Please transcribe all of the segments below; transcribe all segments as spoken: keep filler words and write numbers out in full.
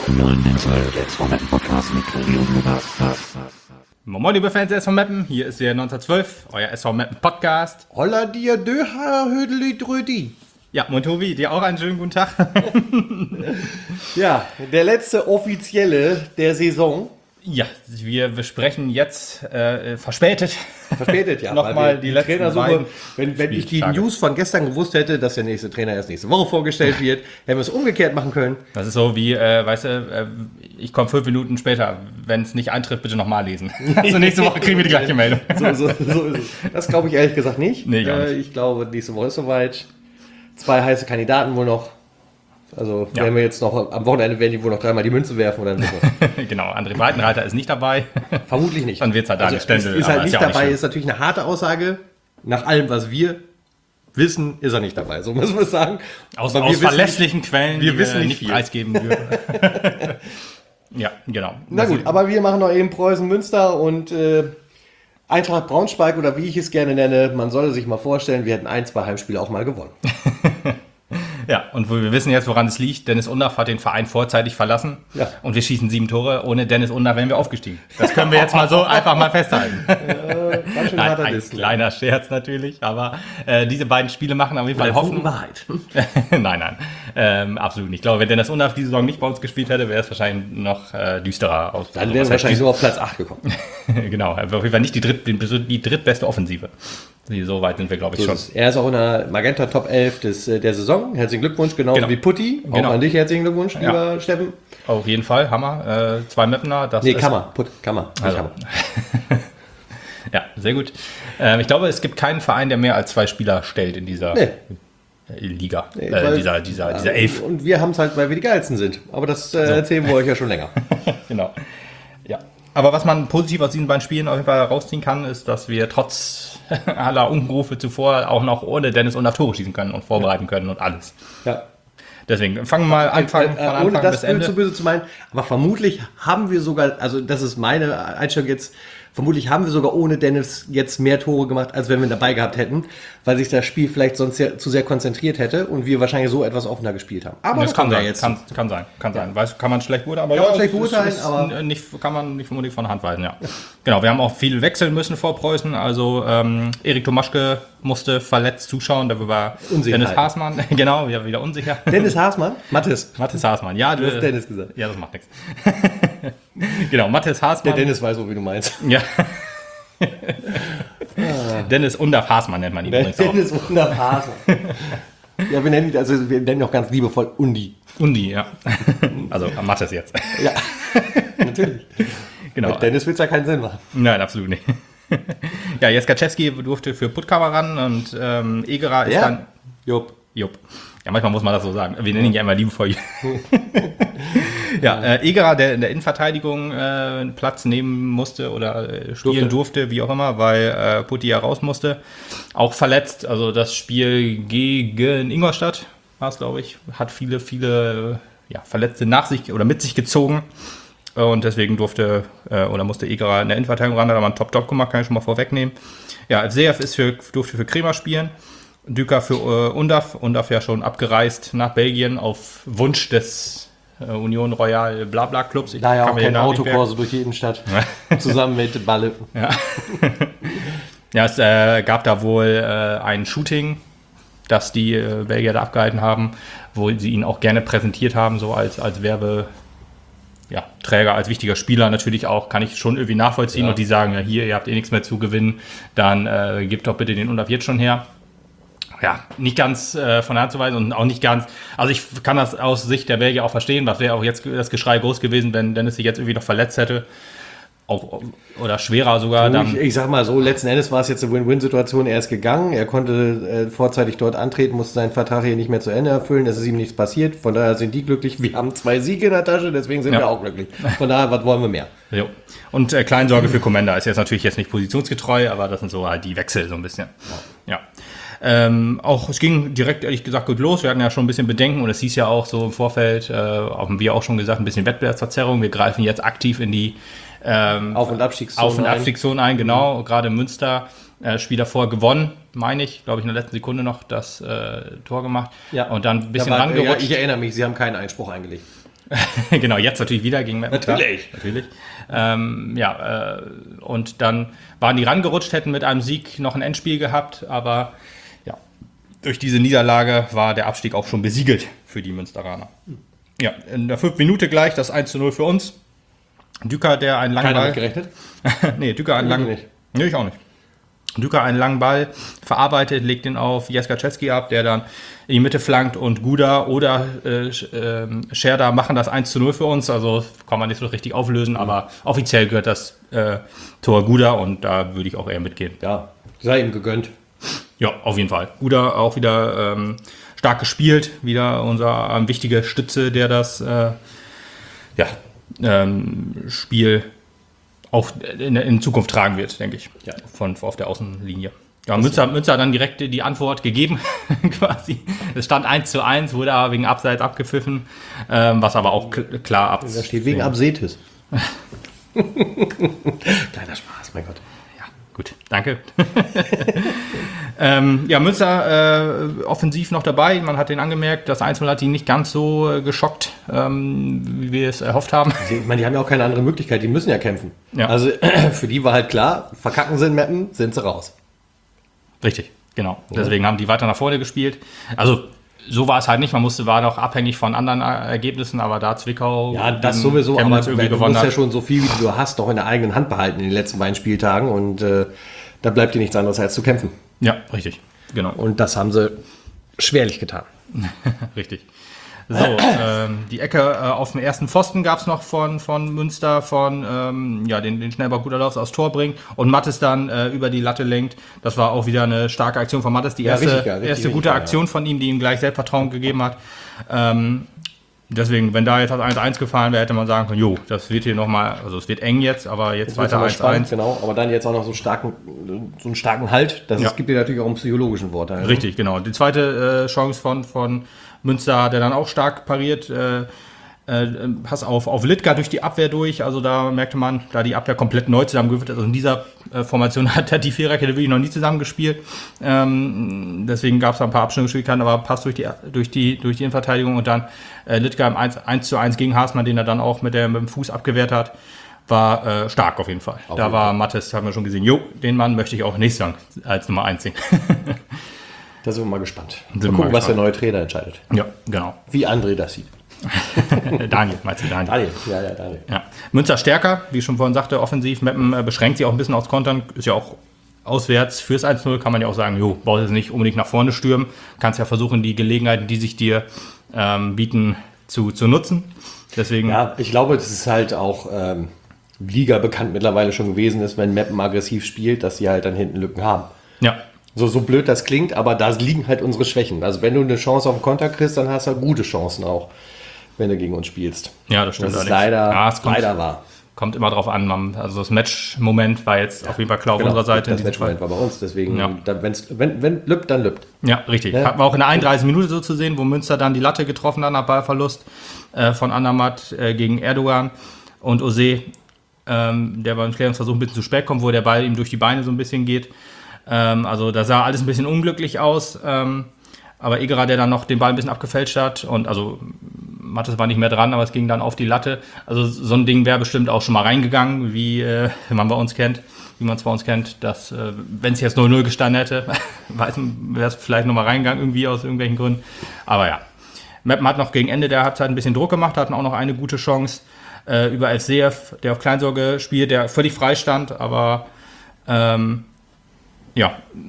Moin liebe Fans der S V Meppen, hier ist der neunzehnhundertzwölf, euer S V Meppen Podcast. Holla dir Döha Hödeli Drödi. Ja, moin Tobi, dir auch einen schönen guten Tag. Ja, der letzte offizielle der Saison. Ja, wir besprechen jetzt äh, verspätet. Verspätet, ja. Nochmal die, die letzten Trainersuche. Wenn, wenn ich die News von gestern gewusst hätte, dass der nächste Trainer erst nächste Woche vorgestellt wird, hätten wir es umgekehrt machen können. Das ist so wie, äh, weißt du, äh, ich komme fünf Minuten später. Wenn es nicht eintrifft, bitte nochmal lesen. Also nächste Woche kriegen wir die gleiche Meldung. So, so, so ist es. Das glaube ich ehrlich gesagt nicht. Nee, gar nicht. Äh, ich glaube, nächste Woche ist soweit. Zwei heiße Kandidaten wohl noch. Also Ja. werden wir jetzt noch, am Wochenende werden die wohl noch dreimal die Münze werfen oder so. Genau, André Breitenreiter ist nicht dabei. Vermutlich nicht. Dann wird es halt Daniel Also, Stendel. ist, ist aber halt nicht ja auch dabei, schlimm. ist natürlich eine harte Aussage. Nach allem, was wir wissen, ist er nicht dabei. So muss man sagen. Aus, Aber aus wir wissen verlässlichen Quellen, wir die wissen wir nicht nicht viel. preisgeben würden. Ja, genau. Na gut, aber wir machen noch eben Preußen Münster und äh, Eintracht Braunschweig oder wie ich es gerne nenne. Man solle sich mal vorstellen, wir hätten ein, zwei Heimspiele auch mal gewonnen. Ja, und wir wissen jetzt, woran es liegt. Dennis Undaff hat den Verein vorzeitig verlassen. Ja. Und wir schießen sieben Tore. Ohne Dennis Undaff wären wir aufgestiegen. Das können wir jetzt mal so einfach mal festhalten. Äh, ganz schön Nein, harter ein Diss. kleiner Scherz natürlich. Aber äh, diese beiden Spiele machen auf jeden Fall Bei Hoffnung. Wahrheit. nein, nein. Ähm, absolut nicht. Ich glaube, wenn Dennis Undaff diese Saison nicht bei uns gespielt hätte, wäre es wahrscheinlich noch äh, düsterer aus. Dann wären wir wahrscheinlich so auf Platz acht gekommen. Genau, auf jeden Fall nicht die, dritt, die drittbeste Offensive. So weit sind wir, glaube ich, So schon. ist es. Er ist auch in der Magenta Top elf des, äh, der Saison. Herzlichen Glückwunsch, genauso Genau. wie Putti. Auch Genau. an dich herzlichen Glückwunsch, Ja. lieber Steffen. Auf jeden Fall, Hammer. Äh, zwei Mapner. Das Nee, ist, Kammer. Putt, Kammer. Nicht Also. Hammer. Ja, sehr gut. Ähm, ich glaube, es gibt keinen Verein, der mehr als zwei Spieler stellt in dieser Nee. äh, Liga. Nee, äh, weil- dieser, dieser, dieser Elf. Und wir haben es halt, weil wir die geilsten sind. Aber das äh, erzählen wir euch ja schon länger. Genau. Ja. Aber was man positiv aus diesen beiden Spielen auf jeden Fall rausziehen kann, ist, dass wir trotz aller Unrufe zuvor auch noch ohne Dennis Undaff Tore schießen können und vorbereiten können und alles. Ja. Deswegen fangen wir mal anfangen, Äh, äh, von ohne Anfang das bis böse Ende. zu böse zu meinen, aber vermutlich haben wir sogar, also das ist meine Einstellung jetzt, vermutlich haben wir sogar ohne Dennis jetzt mehr Tore gemacht, als wenn wir ihn dabei gehabt hätten, weil sich das Spiel vielleicht sonst sehr, zu sehr konzentriert hätte und wir wahrscheinlich so etwas offener gespielt haben. Aber Das kann kommen wir sein, jetzt kann, kann sein, kann sein. Weiß, kann man schlecht beurteilen, aber Kann man ja, schlecht es beurteilen, ist, aber- nicht, kann man nicht vermutlich von der Hand weisen, ja. Genau, wir haben auch viel wechseln müssen vor Preußen. Also ähm, Erik Tomaschke musste verletzt zuschauen, dafür war Unsicherheit. Dennis Haasmann, genau, wieder, wieder unsicher. Dennis Haasmann, Mathis. Mathis Haasmann, ja. Du hast Dennis gesagt. Ja, das macht nichts. Genau, Mathis Der Haasmann. Dennis weiß so, wie du meinst. Ja. Dennis Undaff Haasmann nennt man ihn Der übrigens auch. Dennis Undaff Haasmann. Ja, wir nennen ihn, also wir nennen ihn auch ganz liebevoll Undi. Undi, ja. Also Mathis jetzt. Ja, natürlich. Genau. Mit Dennis will es ja keinen Sinn machen. Nein, absolut nicht. Ja, Jeskaczewski durfte für Puttkammer ran und ähm, Egerer ist Ja. dann. Jupp. Jupp. Ja, manchmal muss man das so sagen. Wir nennen ihn ja immer liebevoll. Ja, äh, Egerer, der in der Innenverteidigung äh, Platz nehmen musste oder äh, spielen durfte. durfte, wie auch immer, weil äh, Putti ja raus musste. Auch verletzt. Also das Spiel gegen Ingolstadt war es, glaube ich, hat viele, viele ja, Verletzte nach sich oder mit sich gezogen. Und deswegen durfte äh, oder musste Egerer in der Innenverteidigung ran, hat aber einen Top-Top gemacht, kann ich schon mal vorwegnehmen. Ja, Seev ist für, durfte für Kremer spielen, Düker für äh, Undaff, Undaff ja schon abgereist nach Belgien auf Wunsch des äh, Union Royal Blabla Clubs. Ich Da ja kann auch mir den kein Namen nicht Autokorso durch die Innenstadt. Zusammen mit Balle. merken. Ja, es äh, gab da wohl äh, ein Shooting, das die äh, Belgier da abgehalten haben, wo sie ihn auch gerne präsentiert haben, so als, als Werbe... Ja, Träger als wichtiger Spieler natürlich auch, kann ich schon irgendwie nachvollziehen. Ja. Und die sagen, ja hier, ihr habt eh nichts mehr zu gewinnen, dann äh, gebt doch bitte den Undaff jetzt schon her. Ja, nicht ganz äh, von der Hand zu weisen und auch nicht ganz, also ich kann das aus Sicht der Belgier auch verstehen, was wäre auch jetzt das Geschrei groß gewesen, wenn Dennis sich jetzt irgendwie noch verletzt hätte. Auch, oder schwerer sogar. Du, Dann, ich, ich sag mal so, letzten Endes war es jetzt eine Win-Win-Situation. Er ist gegangen, er konnte äh, vorzeitig dort antreten, musste seinen Vertrag hier nicht mehr zu Ende erfüllen. Es ist ihm nichts passiert. Von daher sind die glücklich. Wir haben zwei Siege in der Tasche, deswegen sind Ja. wir auch glücklich. Von daher, was wollen wir mehr? jo. Und äh, Kleinsorge für Commander ist jetzt natürlich jetzt nicht positionsgetreu, aber das sind so halt die Wechsel so ein bisschen. Ja. Ähm, auch es ging direkt, ehrlich gesagt, gut los. Wir hatten ja schon ein bisschen Bedenken und es hieß ja auch so im Vorfeld, äh, haben wir auch schon gesagt, ein bisschen Wettbewerbsverzerrung. Wir greifen jetzt aktiv in die ähm, Auf- und Abstiegszone Auf- und ein. Abstiegszone ein, genau. Mhm. Gerade Münster, äh, Spiel davor gewonnen, meine ich, glaube ich, in der letzten Sekunde noch das äh, Tor gemacht. Ja. Und dann ein bisschen Da war, rangerutscht. ja, ich erinnere mich, Sie haben keinen Einspruch eingelegt. Genau, jetzt natürlich wieder gegen Meppen. Natürlich. Klar, natürlich. Ähm, ja, äh, und dann waren die rangerutscht, hätten mit einem Sieg noch ein Endspiel gehabt, aber ja, durch diese Niederlage war der Abstieg auch schon besiegelt für die Münsteraner. Ja, in der fünften Minute gleich das eins zu null für uns. Düker, der einen langen Keiner Ball... mit gerechnet? nee, Düker einen langen... nicht. Nee, ich auch nicht. Düker einen langen Ball verarbeitet, legt ihn auf Jeskaczewski ab, der dann in die Mitte flankt und Guda oder äh, äh, Scherda machen das eins zu null für uns. Also kann man nicht so richtig auflösen, aber offiziell gehört das äh, Tor Guda und da würde ich auch eher mitgehen. Ja, sei ihm gegönnt. Ja, auf jeden Fall. Guda auch wieder ähm, stark gespielt, wieder unser ähm, wichtiger Stütze, der das äh, ja, ähm, Spiel auch in, in Zukunft tragen wird, denke ich, ja. von, auf der Außenlinie. Ja, Münster, Münster hat dann direkt die Antwort gegeben, quasi. Es stand eins zu eins, wurde aber wegen Abseits abgepfiffen, ähm, was aber auch k- klar ab. Da steht wegen Absetis. Kleiner Spaß, mein Gott. Ja, gut, danke. ähm, ja, Münster äh, offensiv noch dabei. Man hat den angemerkt, das eins zu null hat ihn nicht ganz so äh, geschockt, ähm, wie wir es erhofft haben. Ich meine, die haben ja auch keine andere Möglichkeit, die müssen ja kämpfen. Ja. Also für die war halt klar, verkacken sie in Meppen, sind sie raus. Richtig, genau. Deswegen haben die weiter nach vorne gespielt. Also so war es halt nicht. Man musste, war noch abhängig von anderen Ergebnissen, aber da Zwickau Ja, das gegen sowieso, Chemnitz aber irgendwie du gewonnen musst ja hat. schon so viel, wie du hast, noch in der eigenen Hand behalten in den letzten beiden Spieltagen und äh, da bleibt dir nichts anderes als zu kämpfen. Ja, richtig, genau. Und das haben sie schwerlich getan. Richtig. So, ähm, die Ecke äh, auf dem ersten Pfosten gab es noch von, von Münster, von ähm, ja, den, den Schnellball Guterlauf aufs Tor bringt und Mattes dann äh, über die Latte lenkt. Das war auch wieder eine starke Aktion von Mattes. Die Ja, erste, richtig, ja, richtig, erste richtig, gute ja, Aktion von ihm, die ihm gleich Selbstvertrauen gegeben hat. Ähm, deswegen, wenn da jetzt eins eins gefallen wäre, hätte man sagen können, jo, das wird hier nochmal, also es wird eng jetzt, aber jetzt weiter eins eins. Genau, aber dann jetzt auch noch so, starken, so einen starken Halt. Das Ja. es gibt dir natürlich auch einen psychologischen Vorteil. Richtig, genau. Die zweite äh, Chance von, von Münster hat er dann auch stark pariert. Äh, äh, Pass auf, auf Litka durch die Abwehr durch. Also da merkte man, da die Abwehr komplett neu zusammengewürfelt ist. Also in dieser äh, Formation hat er die Viererkette wirklich noch nie zusammengespielt. Ähm, deswegen gab es da ein paar Abstimmungsschwierigkeiten, aber Pass durch die, durch die, durch die Innenverteidigung und dann äh, Litka im eins zu eins gegen Haasmann, den er dann auch mit, der, mit dem Fuß abgewehrt hat. War äh, stark auf jeden Fall. Auf da jeden war Fall. Mattes, haben wir schon gesehen, jo, den Mann möchte ich auch nächstes Jahr als Nummer eins sehen. Da sind wir mal gespannt. Sind Mal wir gucken, mal was der neue Trainer entscheidet. Ja, genau. Wie André das sieht. Daniel, meinst du Daniel? Daniel, ja, ja, Daniel. Ja. Münster stärker, wie ich schon vorhin sagte, offensiv. Meppen äh, beschränkt sich auch ein bisschen aufs Kontern. Ist ja auch auswärts fürs eins zu null, kann man ja auch sagen, jo, brauchst jetzt nicht unbedingt nach vorne stürmen. Kannst ja versuchen, die Gelegenheiten, die sich dir ähm, bieten, zu, zu nutzen. Deswegen, Ja, ich glaube, das ist halt auch ähm, Liga bekannt mittlerweile schon gewesen ist, wenn Meppen aggressiv spielt, dass sie halt dann hinten Lücken haben. ja, So, so blöd das klingt, aber da liegen halt unsere Schwächen. Also wenn du eine Chance auf den Konter kriegst, dann hast du halt gute Chancen auch, wenn du gegen uns spielst. ja, das stimmt. Das ist allerdings. leider, ja, es kommt, leider wahr. kommt immer drauf an. Man, also das Match-Moment war jetzt auf jeden Fall klar auf unserer Seite. Das in diesem Fall. Matchmoment war bei uns, deswegen, Ja. da, wenn's, wenn, wenn lübt, dann lübt. Ja, richtig. Ja. Hatten wir auch in der einunddreißigsten Minute so zu sehen, wo Münster dann die Latte getroffen hat nach Ballverlust äh, von Andermatt äh, gegen Erdogan und Ose, ähm, der beim Klärungsversuch ein bisschen zu spät kommt, wo der Ball ihm durch die Beine so ein bisschen geht. Ähm, also da sah alles ein bisschen unglücklich aus. Ähm, aber Egerer, der dann noch den Ball ein bisschen abgefälscht hat und also Mattes war nicht mehr dran, aber es ging dann auf die Latte. Also so ein Ding wäre bestimmt auch schon mal reingegangen, wie äh, man bei uns kennt, wie man es bei uns kennt, dass äh, wenn es jetzt null null gestanden hätte, wäre es vielleicht noch mal reingegangen, irgendwie aus irgendwelchen Gründen. Aber ja, Meppen hat noch gegen Ende der Halbzeit ein bisschen Druck gemacht, hatten auch noch eine gute Chance äh, über F C F, der auf Kleinsorge spielt, der völlig frei stand, aber ähm, ja,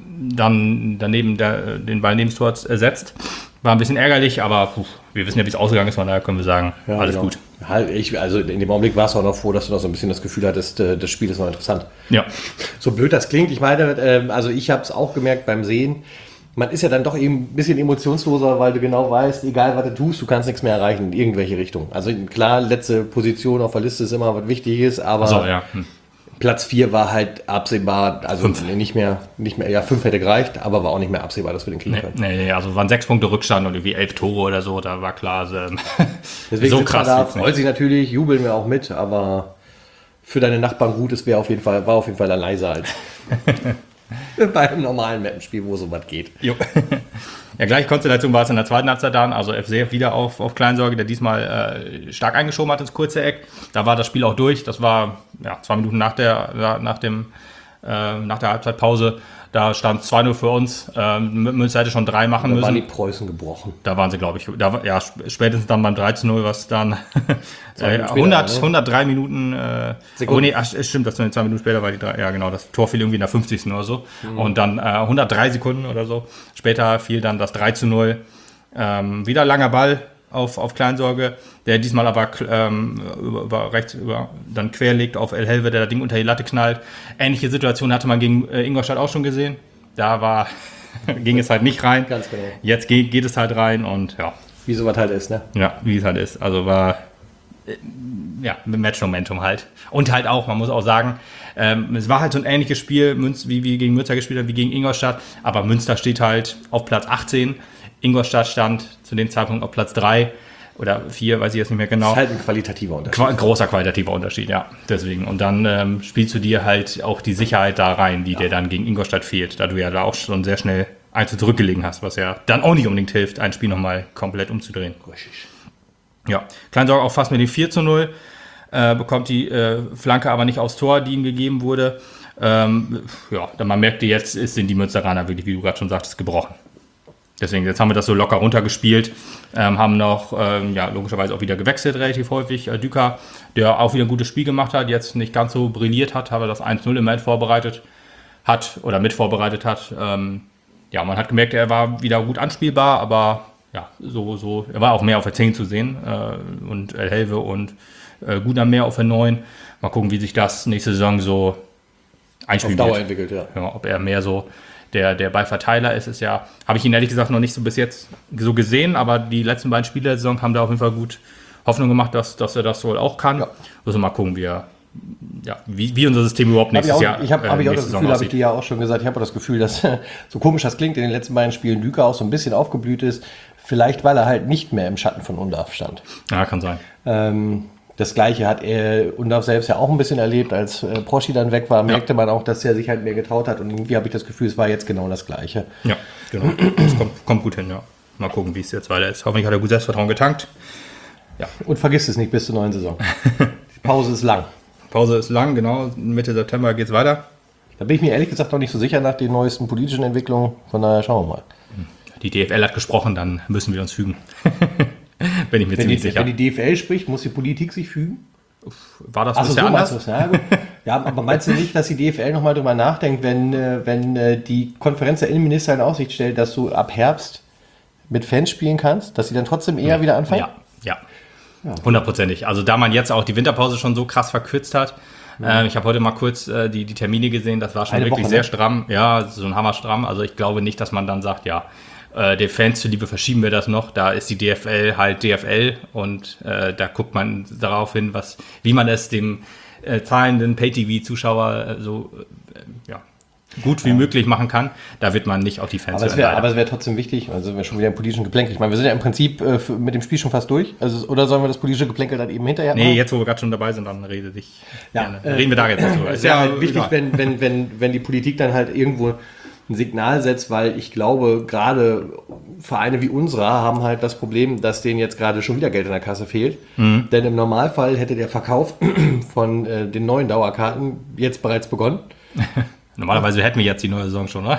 dann daneben der, den Ball neben das Tor ersetzt. War ein bisschen ärgerlich, aber puh, wir wissen ja, wie es ausgegangen ist, von daher können wir sagen, Ja, alles genau. gut. Ja, ich, also in dem Augenblick war es auch noch froh, dass du noch so ein bisschen das Gefühl hattest, äh, das Spiel ist noch interessant. Ja, So blöd das klingt, ich meine, ähm, also ich habe es auch gemerkt beim Sehen, man ist ja dann doch eben ein bisschen emotionsloser, weil du genau weißt, egal was du tust, du kannst nichts mehr erreichen in irgendwelche Richtung. Also klar, letzte Position auf der Liste ist immer was Wichtiges, aber so, ja. Hm. Platz vier war halt absehbar, also Fünf. nicht mehr, nicht mehr, ja, fünf hätte gereicht, aber war auch nicht mehr absehbar, dass wir den kriegen Nee, können. nee, nee, also waren sechs Punkte Rückstand und irgendwie elf Tore oder so, da war klar, also, ähm, Deswegen so sind wir krass. da, jetzt nicht. freut sich natürlich, jubeln wir auch mit, aber für deine Nachbarn gut, es wäre auf jeden Fall, war auf jeden Fall ein leiser als. Bei einem normalen Mappenspiel, wo sowas geht. Jo. Ja, gleiche Konstellation war es in der zweiten Halbzeit dann. Also F C wieder auf, auf Kleinsorge, der diesmal äh, stark eingeschoben hat ins kurze Eck. Da war das Spiel auch durch. Das war ja, zwei Minuten nach der, nach dem, äh, nach der Halbzeitpause. Da stand zwei null für uns. Ähm, Münster hätte schon drei machen da müssen. Da waren die Preußen gebrochen. Da waren sie, glaube ich. Da, ja, spätestens dann beim drei zu null, was dann äh, hundert, ne? hundertdrei Minuten. Äh, oh nee, ach, stimmt, das sind zwei Minuten später, weil die drei, ja genau, das Tor fiel irgendwie in der fünfzigsten oder so. Mhm. Und dann äh, hundertdrei Sekunden oder so. Später fiel dann das drei zu null. Ähm, wieder langer Ball auf, auf Kleinsorge, der diesmal aber ähm, über, über rechts über, dann querlegt auf El Helve, der das Ding unter die Latte knallt. Ähnliche Situation hatte man gegen äh, Ingolstadt auch schon gesehen. Da war, ging es halt nicht rein. Ganz genau. Jetzt geht, geht es halt rein und ja. Wie sowas halt ist, ne? Ja, wie es halt ist. Also war äh, ja, mit Match-Momentum halt. Und halt auch, man muss auch sagen, ähm, es war halt so ein ähnliches Spiel, Münz, wie wir gegen Münster gespielt haben, wie gegen Ingolstadt. Aber Münster steht halt auf Platz achtzehn. Ingolstadt stand zu dem Zeitpunkt auf Platz drei oder vier, weiß ich jetzt nicht mehr genau. Das ist halt ein qualitativer Unterschied. Qua- großer qualitativer Unterschied, ja. Deswegen. Und dann ähm, spielst du dir halt auch die Sicherheit da rein, die ja. dir dann gegen Ingolstadt fehlt, da du ja da auch schon sehr schnell eins zurückgelegen hast, was ja dann auch nicht unbedingt hilft, ein Spiel nochmal komplett umzudrehen. Richtig. Ja, Kleinsorge auch fast mit dem vier zu null, äh, bekommt die äh, Flanke aber nicht aufs Tor, die ihm gegeben wurde. Ähm, ja, dann man merkte, jetzt sind die Münsteraner wirklich, wie du gerade schon sagtest, gebrochen. Deswegen, jetzt haben wir das so locker runtergespielt, ähm, haben noch, ähm, ja, logischerweise auch wieder gewechselt relativ häufig. Äh, Düker, der auch wieder ein gutes Spiel gemacht hat, jetzt nicht ganz so brilliert hat, aber das eins null im End vorbereitet hat oder mit vorbereitet hat. Ähm, ja, man hat gemerkt, er war wieder gut anspielbar, aber ja, so, so, er war auch mehr auf der zehn zu sehen äh, und El Helve und äh, Guna mehr auf der neun. Mal gucken, wie sich das nächste Saison so einspielt. Auf Dauer entwickelt, ja. Ja, ob er mehr so der, der Ballverteiler ist, ist ja, habe ich ihn ehrlich gesagt noch nicht so bis jetzt so gesehen, aber die letzten beiden Spiele der Saison haben da auf jeden Fall gut Hoffnung gemacht, dass, dass er das wohl auch kann. Ja. Also mal gucken, wie er, ja, wie, wie unser System überhaupt nächstes hab ich auch, Jahr Ich habe äh, hab ich auch das Gefühl, habe ich dir ja auch schon gesagt, ich habe auch das Gefühl, dass, so komisch das klingt, in den letzten beiden Spielen Düker auch so ein bisschen aufgeblüht ist, vielleicht weil er halt nicht mehr im Schatten von Undarf stand. Ja, kann sein. Ähm, Das Gleiche hat er Undarf selbst ja auch ein bisschen erlebt, als äh, Proschi dann weg war, merkte ja. man auch, dass er sich halt mehr getraut hat und irgendwie habe ich das Gefühl, es war jetzt genau das Gleiche. Ja, genau. Das kommt, kommt gut hin, ja. Mal gucken, wie es jetzt weiter ist. Hoffentlich hat er gut Selbstvertrauen getankt. Ja. Und vergiss es nicht bis zur neuen Saison. Die Pause ist lang. Pause ist lang, genau. Mitte September geht es weiter. Da bin ich mir ehrlich gesagt noch nicht so sicher nach den neuesten politischen Entwicklungen. Von daher schauen wir mal. Die D F L hat gesprochen, dann müssen wir uns fügen. Bin ich mir wenn ziemlich die, sicher. Wenn die D F L spricht, muss die Politik sich fügen? War das Achso, bisher so anders? meinst du's, ja, gut. Ja, aber meinst du nicht, dass die D F L nochmal drüber nachdenkt, wenn, wenn die Konferenz der Innenminister in Aussicht stellt, dass du ab Herbst mit Fans spielen kannst, dass sie dann trotzdem eher wieder anfangen? Ja, ja. Hundertprozentig. Also da man jetzt auch die Winterpause schon so krass verkürzt hat, ja. äh, ich habe heute mal kurz äh, die, die Termine gesehen, das war schon Eine wirklich Woche, sehr ne? stramm. Ja, so ein Hammer stramm. Also ich glaube nicht, dass man dann sagt, ja, äh, den Fans zuliebe verschieben wir das noch. Da ist die D F L halt D F L und äh, da guckt man darauf hin, was, wie man es dem äh, zahlenden Pay-T V-Zuschauer äh, so äh, ja, gut wie ja. möglich machen kann. Da wird man nicht auf die Fans aber es wäre, aber es wäre trotzdem wichtig, also wir schon wieder im politischen Geplänkel. Ich meine, wir sind ja im Prinzip äh, für, mit dem Spiel schon fast durch. Also, oder sollen wir das politische Geplänkel dann eben hinterher machen? Nee, jetzt wo wir gerade schon dabei sind, dann rede ich ja, gerne. Äh, Reden wir da jetzt drüber. Es wäre halt wichtig, wenn, wenn, wenn, wenn die Politik dann halt irgendwo ein Signal setzt, weil ich glaube, gerade Vereine wie unserer haben halt das Problem, dass denen jetzt gerade schon wieder Geld in der Kasse fehlt. Mhm. Denn im Normalfall hätte der Verkauf von äh, den neuen Dauerkarten jetzt bereits begonnen. Normalerweise hätten wir jetzt die neue Saison schon, oder?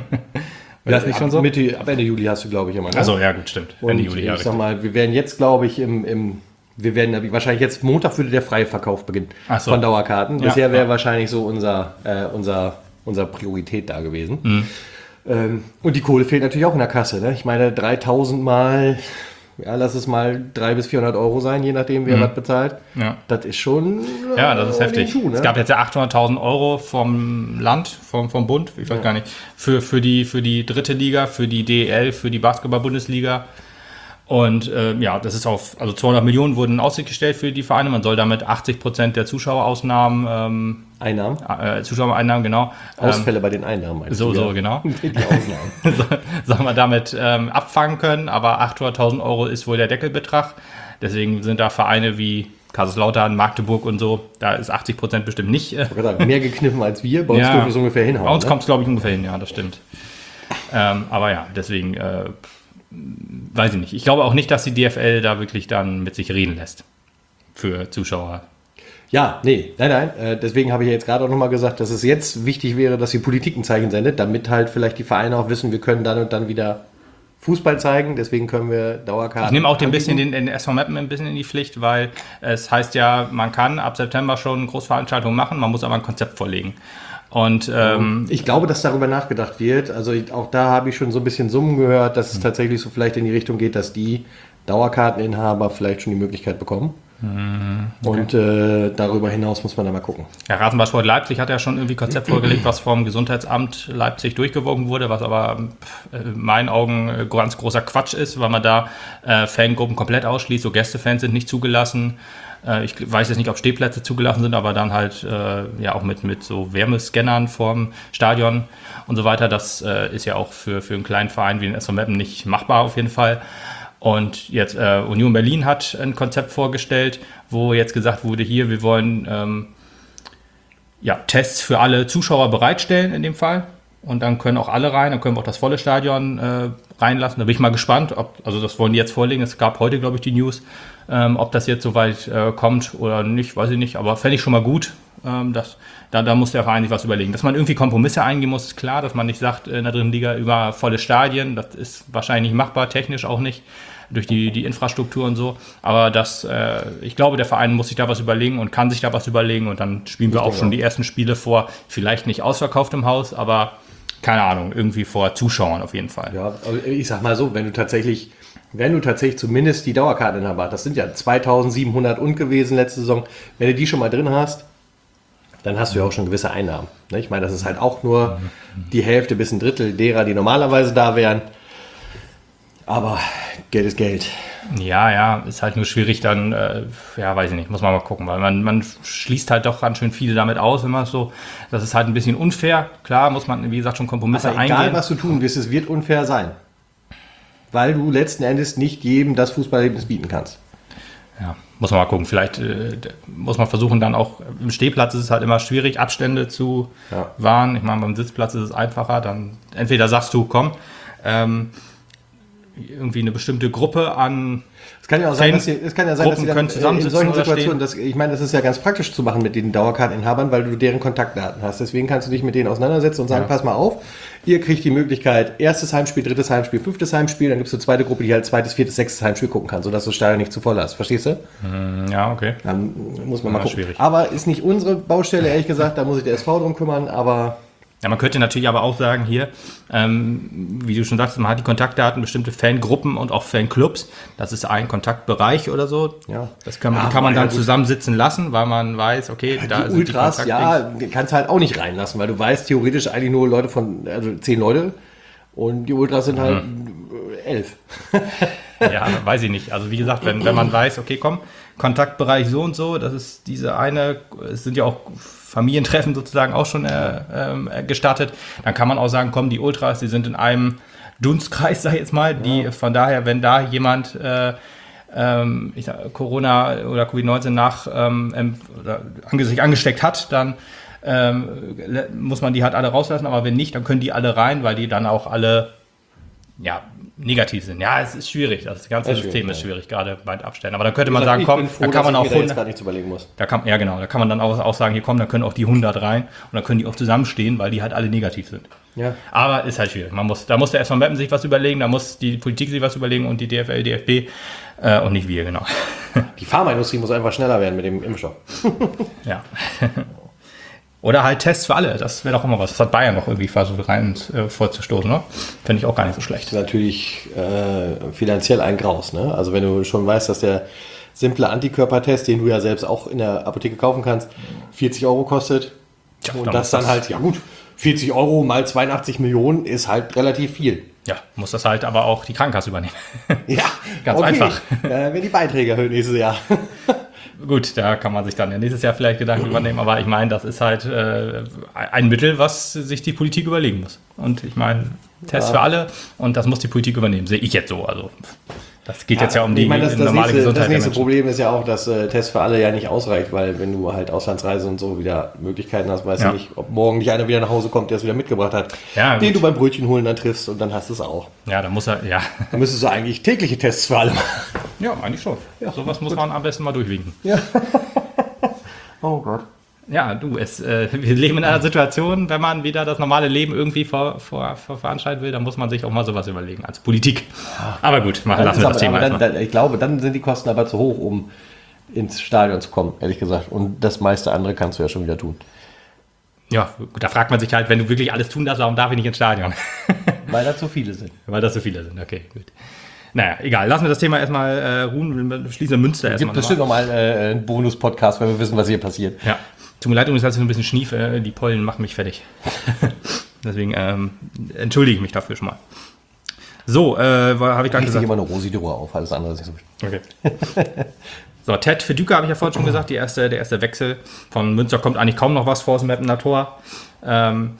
Wäre das nicht schon so? Mitte, ab Ende Juli hast du, glaube ich, immer. Ne? Also ja, gut, stimmt. Und Ende Juli, ja, ich sag mal, wir werden jetzt, glaube ich, im, im wir werden wahrscheinlich jetzt Montag würde der freie Verkauf beginnen so. Von Dauerkarten. Ja, Bisher wäre ja. wahrscheinlich so unser, äh, unser, unser Priorität da gewesen. Mhm. Ähm, und die Kohle fehlt natürlich auch in der Kasse. Ne? Ich meine, dreitausend Mal, ja, lass es mal dreihundert bis vierhundert Euro sein, je nachdem, wer mhm. was bezahlt. Ja. Das ist schon. Äh, ja, das ist heftig. Schuh, ne? Es gab jetzt ja achthunderttausend Euro vom Land, vom, vom Bund, ich weiß ja. gar nicht, für, für, die, für die dritte Liga, für die D E L, für die Basketball-Bundesliga. Und äh, ja, das ist auf, also zweihundert Millionen wurden in Aussicht gestellt für die Vereine. Man soll damit achtzig Prozent der Zuschauerausnahmen, ähm, Einnahmen? Äh, Zuschauereinnahmen, genau. Ausfälle ähm, bei den Einnahmen. So, so, genau. Die Ausnahmen. so, sollen wir damit ähm, abfangen können, aber achthunderttausend Euro ist wohl der Deckelbetrag. Deswegen sind da Vereine wie Kaiserslautern, Magdeburg und so, da ist achtzig Prozent bestimmt nicht. Äh, Ich sagen, mehr gekniffen als wir, bei uns ja, dürfen wir es ungefähr hinhauen. Bei uns ne? kommt es, glaube ich, ungefähr hin, ja, das stimmt. Ähm, aber ja, deswegen, äh, weiß ich nicht. Ich glaube auch nicht, dass die D F L da wirklich dann mit sich reden lässt für Zuschauer. Ja, nee, nein, nein. Äh, deswegen habe ich ja jetzt gerade auch nochmal gesagt, dass es jetzt wichtig wäre, dass die Politik ein Zeichen sendet, damit halt vielleicht die Vereine auch wissen, wir können dann und dann wieder Fußball zeigen. Deswegen können wir Dauerkarten. Ich nehme auch den anbieten. bisschen den, den S V Meppen ein bisschen in die Pflicht, weil es heißt ja, man kann ab September schon Großveranstaltungen machen, man muss aber ein Konzept vorlegen. Und ähm, ich glaube, dass darüber nachgedacht wird. Also ich, auch da habe ich schon so ein bisschen Summen gehört, dass es tatsächlich so vielleicht in die Richtung geht, dass die Dauerkarteninhaber vielleicht schon die Möglichkeit bekommen. Okay. Und äh, darüber hinaus muss man dann mal gucken. Ja, Rasenballsport Leipzig hat ja schon irgendwie Konzept vorgelegt, was vom Gesundheitsamt Leipzig durchgewogen wurde, was aber in meinen Augen ganz großer Quatsch ist, weil man da äh, Fangruppen komplett ausschließt. So Gästefans sind nicht zugelassen. Äh, ich weiß jetzt nicht, ob Stehplätze zugelassen sind, aber dann halt äh, ja auch mit, mit so Wärmescannern vorm Stadion und so weiter. Das äh, ist ja auch für, für einen kleinen Verein wie den S V Meppen nicht machbar auf jeden Fall. Und jetzt äh, Union Berlin hat ein Konzept vorgestellt, wo jetzt gesagt wurde, hier, wir wollen ähm, ja, Tests für alle Zuschauer bereitstellen in dem Fall. Und dann können auch alle rein, dann können wir auch das volle Stadion äh, reinlassen. Da bin ich mal gespannt, ob, also das wollen die jetzt vorlegen. Es gab heute, glaube ich, die News, ähm, ob das jetzt soweit äh, kommt oder nicht, weiß ich nicht. Aber fände ich schon mal gut. Ähm, dass, da, da muss der Verein sich was überlegen. Dass man irgendwie Kompromisse eingehen muss, ist klar. Dass man nicht sagt, in der dritten Liga über volle Stadien, das ist wahrscheinlich nicht machbar, technisch auch nicht. Durch die, die Infrastruktur und so. Aber das, äh, ich glaube, der Verein muss sich da was überlegen und kann sich da was überlegen. Und dann spielen wir auch schon die ersten Spiele vor. Vielleicht nicht ausverkauft im Haus, aber keine Ahnung, irgendwie vor Zuschauern auf jeden Fall. Ja, also ich sag mal so, wenn du tatsächlich, wenn du tatsächlich zumindest die Dauerkarteninhaber, das sind ja zweitausendsiebenhundert und gewesen letzte Saison, wenn du die schon mal drin hast, dann hast du ja auch schon gewisse Einnahmen. Ich meine, das ist halt auch nur die Hälfte bis ein Drittel derer, die normalerweise da wären. Aber Geld ist Geld. Ja, ja, ist halt nur schwierig dann, äh, ja, weiß ich nicht, muss man mal gucken, weil man, man schließt halt doch ganz schön viele damit aus, wenn man so, das ist halt ein bisschen unfair. Klar, muss man, wie gesagt, schon Kompromisse Aber egal, eingehen. was du tun wirst, es wird unfair sein. Weil du letzten Endes nicht jedem das Fußballerlebnis bieten kannst. Ja, muss man mal gucken. Vielleicht äh, muss man versuchen, dann auch im Stehplatz ist es halt immer schwierig, Abstände zu ja. wahren. Ich meine, beim Sitzplatz ist es einfacher. Dann entweder sagst du, komm, ähm, irgendwie eine bestimmte Gruppe an Es kann ja auch sein, dass sie, es kann ja sein, dass sie dann, können in solchen Situationen, stehen. das, ich meine, das ist ja ganz praktisch zu machen mit den Dauerkarteninhabern, weil du deren Kontaktdaten hast. Deswegen kannst du dich mit denen auseinandersetzen und sagen, ja. pass mal auf, ihr kriegt die Möglichkeit, erstes Heimspiel, drittes Heimspiel, fünftes Heimspiel, dann gibt es eine zweite Gruppe, die halt zweites, viertes, sechstes Heimspiel gucken kann, sodass du das Stadion nicht zu voll hast. Verstehst du? Ja, okay. Dann muss man ja, mal gucken. Schwierig. Aber ist nicht unsere Baustelle, ehrlich gesagt, da muss sich der S V drum kümmern, aber... Ja, man könnte natürlich aber auch sagen, hier, ähm, wie du schon sagst, man hat die Kontaktdaten, bestimmte Fangruppen und auch Fanclubs. Das ist ein Kontaktbereich oder so. Ja. Das kann man, ja, die kann man dann ja, zusammensitzen lassen, weil man weiß, okay, ja, da die sind Ultras, die ja, kannst du halt auch nicht reinlassen, weil du weißt theoretisch eigentlich nur Leute von, also zehn Leute und die Ultras sind halt mhm. elf. Ja, weiß ich nicht. Also wie gesagt, wenn, wenn man weiß, okay, komm, Kontaktbereich so und so, das ist diese eine, es sind ja auch Familientreffen sozusagen auch schon äh, äh, gestartet, dann kann man auch sagen, komm, die Ultras, die sind in einem Dunstkreis, sag ich jetzt mal, die ja. von daher, wenn da jemand äh, ähm, ich sag, Corona oder Covid neunzehn nach ähm, oder sich angesteckt hat, dann ähm, muss man die halt alle rauslassen, aber wenn nicht, dann können die alle rein, weil die dann auch alle ja, negativ sind. Ja, es ist schwierig. Das ganze das System ist schwierig, ja. gerade bei Abständen. Aber da könnte man gesagt, sagen, komm, froh, da kann man auch hundert. Gar nichts überlegen muss. Da kann, ja, genau. Da kann man dann auch, auch sagen, hier komm, da können auch die hundert rein und dann können die auch zusammenstehen, weil die halt alle negativ sind. Ja. Aber ist halt schwierig. Man muss, da muss der S V Meppen sich was überlegen, da muss die Politik sich was überlegen und die D F L, D F B äh, und nicht wir, genau. Die Pharmaindustrie muss einfach schneller werden mit dem Impfstoff. Ja. Oder halt Tests für alle, das wäre doch immer was. Das hat Bayern noch irgendwie versucht rein äh, vorzustoßen, ne? Finde ich auch gar nicht so schlecht. Das ist natürlich äh, finanziell ein Graus, ne? Also wenn du schon weißt, dass der simple Antikörpertest, den du ja selbst auch in der Apotheke kaufen kannst, vierzig Euro kostet. Tja, und dann das dann das halt, ja gut, vierzig Euro mal zweiundachtzig Millionen ist halt relativ viel. Ja, muss das halt aber auch die Krankenkasse übernehmen. Ja, ganz okay. einfach. Äh, wenn die Beiträge erhöhen nächstes Jahr. Gut, da kann man sich dann ja nächstes Jahr vielleicht Gedanken übernehmen, aber ich meine, das ist halt äh, ein Mittel, was sich die Politik überlegen muss. Und ich meine, Test ja. für alle und das muss die Politik übernehmen, sehe ich jetzt so. Also Das geht ja, jetzt ja um die ich meine, das, das normale nächste, Gesundheit das nächste der Problem ist ja auch, dass äh, Test für alle ja nicht ausreicht, weil wenn du halt Auslandsreise und so wieder Möglichkeiten hast, weißt ja. du nicht, ob morgen nicht einer wieder nach Hause kommt, der es wieder mitgebracht hat, ja, den du beim Brötchen holen dann triffst und dann hast du es auch. Ja, dann muss er, ja. Dann müsstest du eigentlich tägliche Tests für alle machen. Ja, eigentlich schon. Ja, sowas muss man am besten mal durchwinken. Ja. Oh Gott. Ja, du, es, äh, wir leben in einer Situation, wenn man wieder das normale Leben irgendwie vor, vor, vor veranstalten will, dann muss man sich auch mal sowas überlegen als Politik. Aber gut, machen, lassen wir das Thema dann, dann, Ich glaube, dann sind die Kosten aber zu hoch, um ins Stadion zu kommen, ehrlich gesagt. Und das meiste andere kannst du ja schon wieder tun. Ja, da fragt man sich halt, wenn du wirklich alles tun darfst, warum darf ich nicht ins Stadion? Weil da zu viele sind. Weil da zu viele sind, okay, gut. Naja, egal, lassen wir das Thema erstmal äh, ruhen, wir schließen Münster erstmal. Es gibt bestimmt nochmal äh, einen Bonus-Podcast, wenn wir wissen, was hier passiert. Ja. Tut mir leid, übrigens, dass ich so ein bisschen schnief, äh, die Pollen machen mich fertig. Deswegen ähm, entschuldige ich mich dafür schon mal. So, äh, habe ich gar nicht gesagt. Ich immer eine Rosidoro auf, alles andere ist nicht so wichtig. Okay. So, Ted für Düker habe ich ja vorhin schon gesagt, die erste, der erste Wechsel. Von Münster kommt eigentlich kaum noch was vor dem Mappener Tor. Ähm,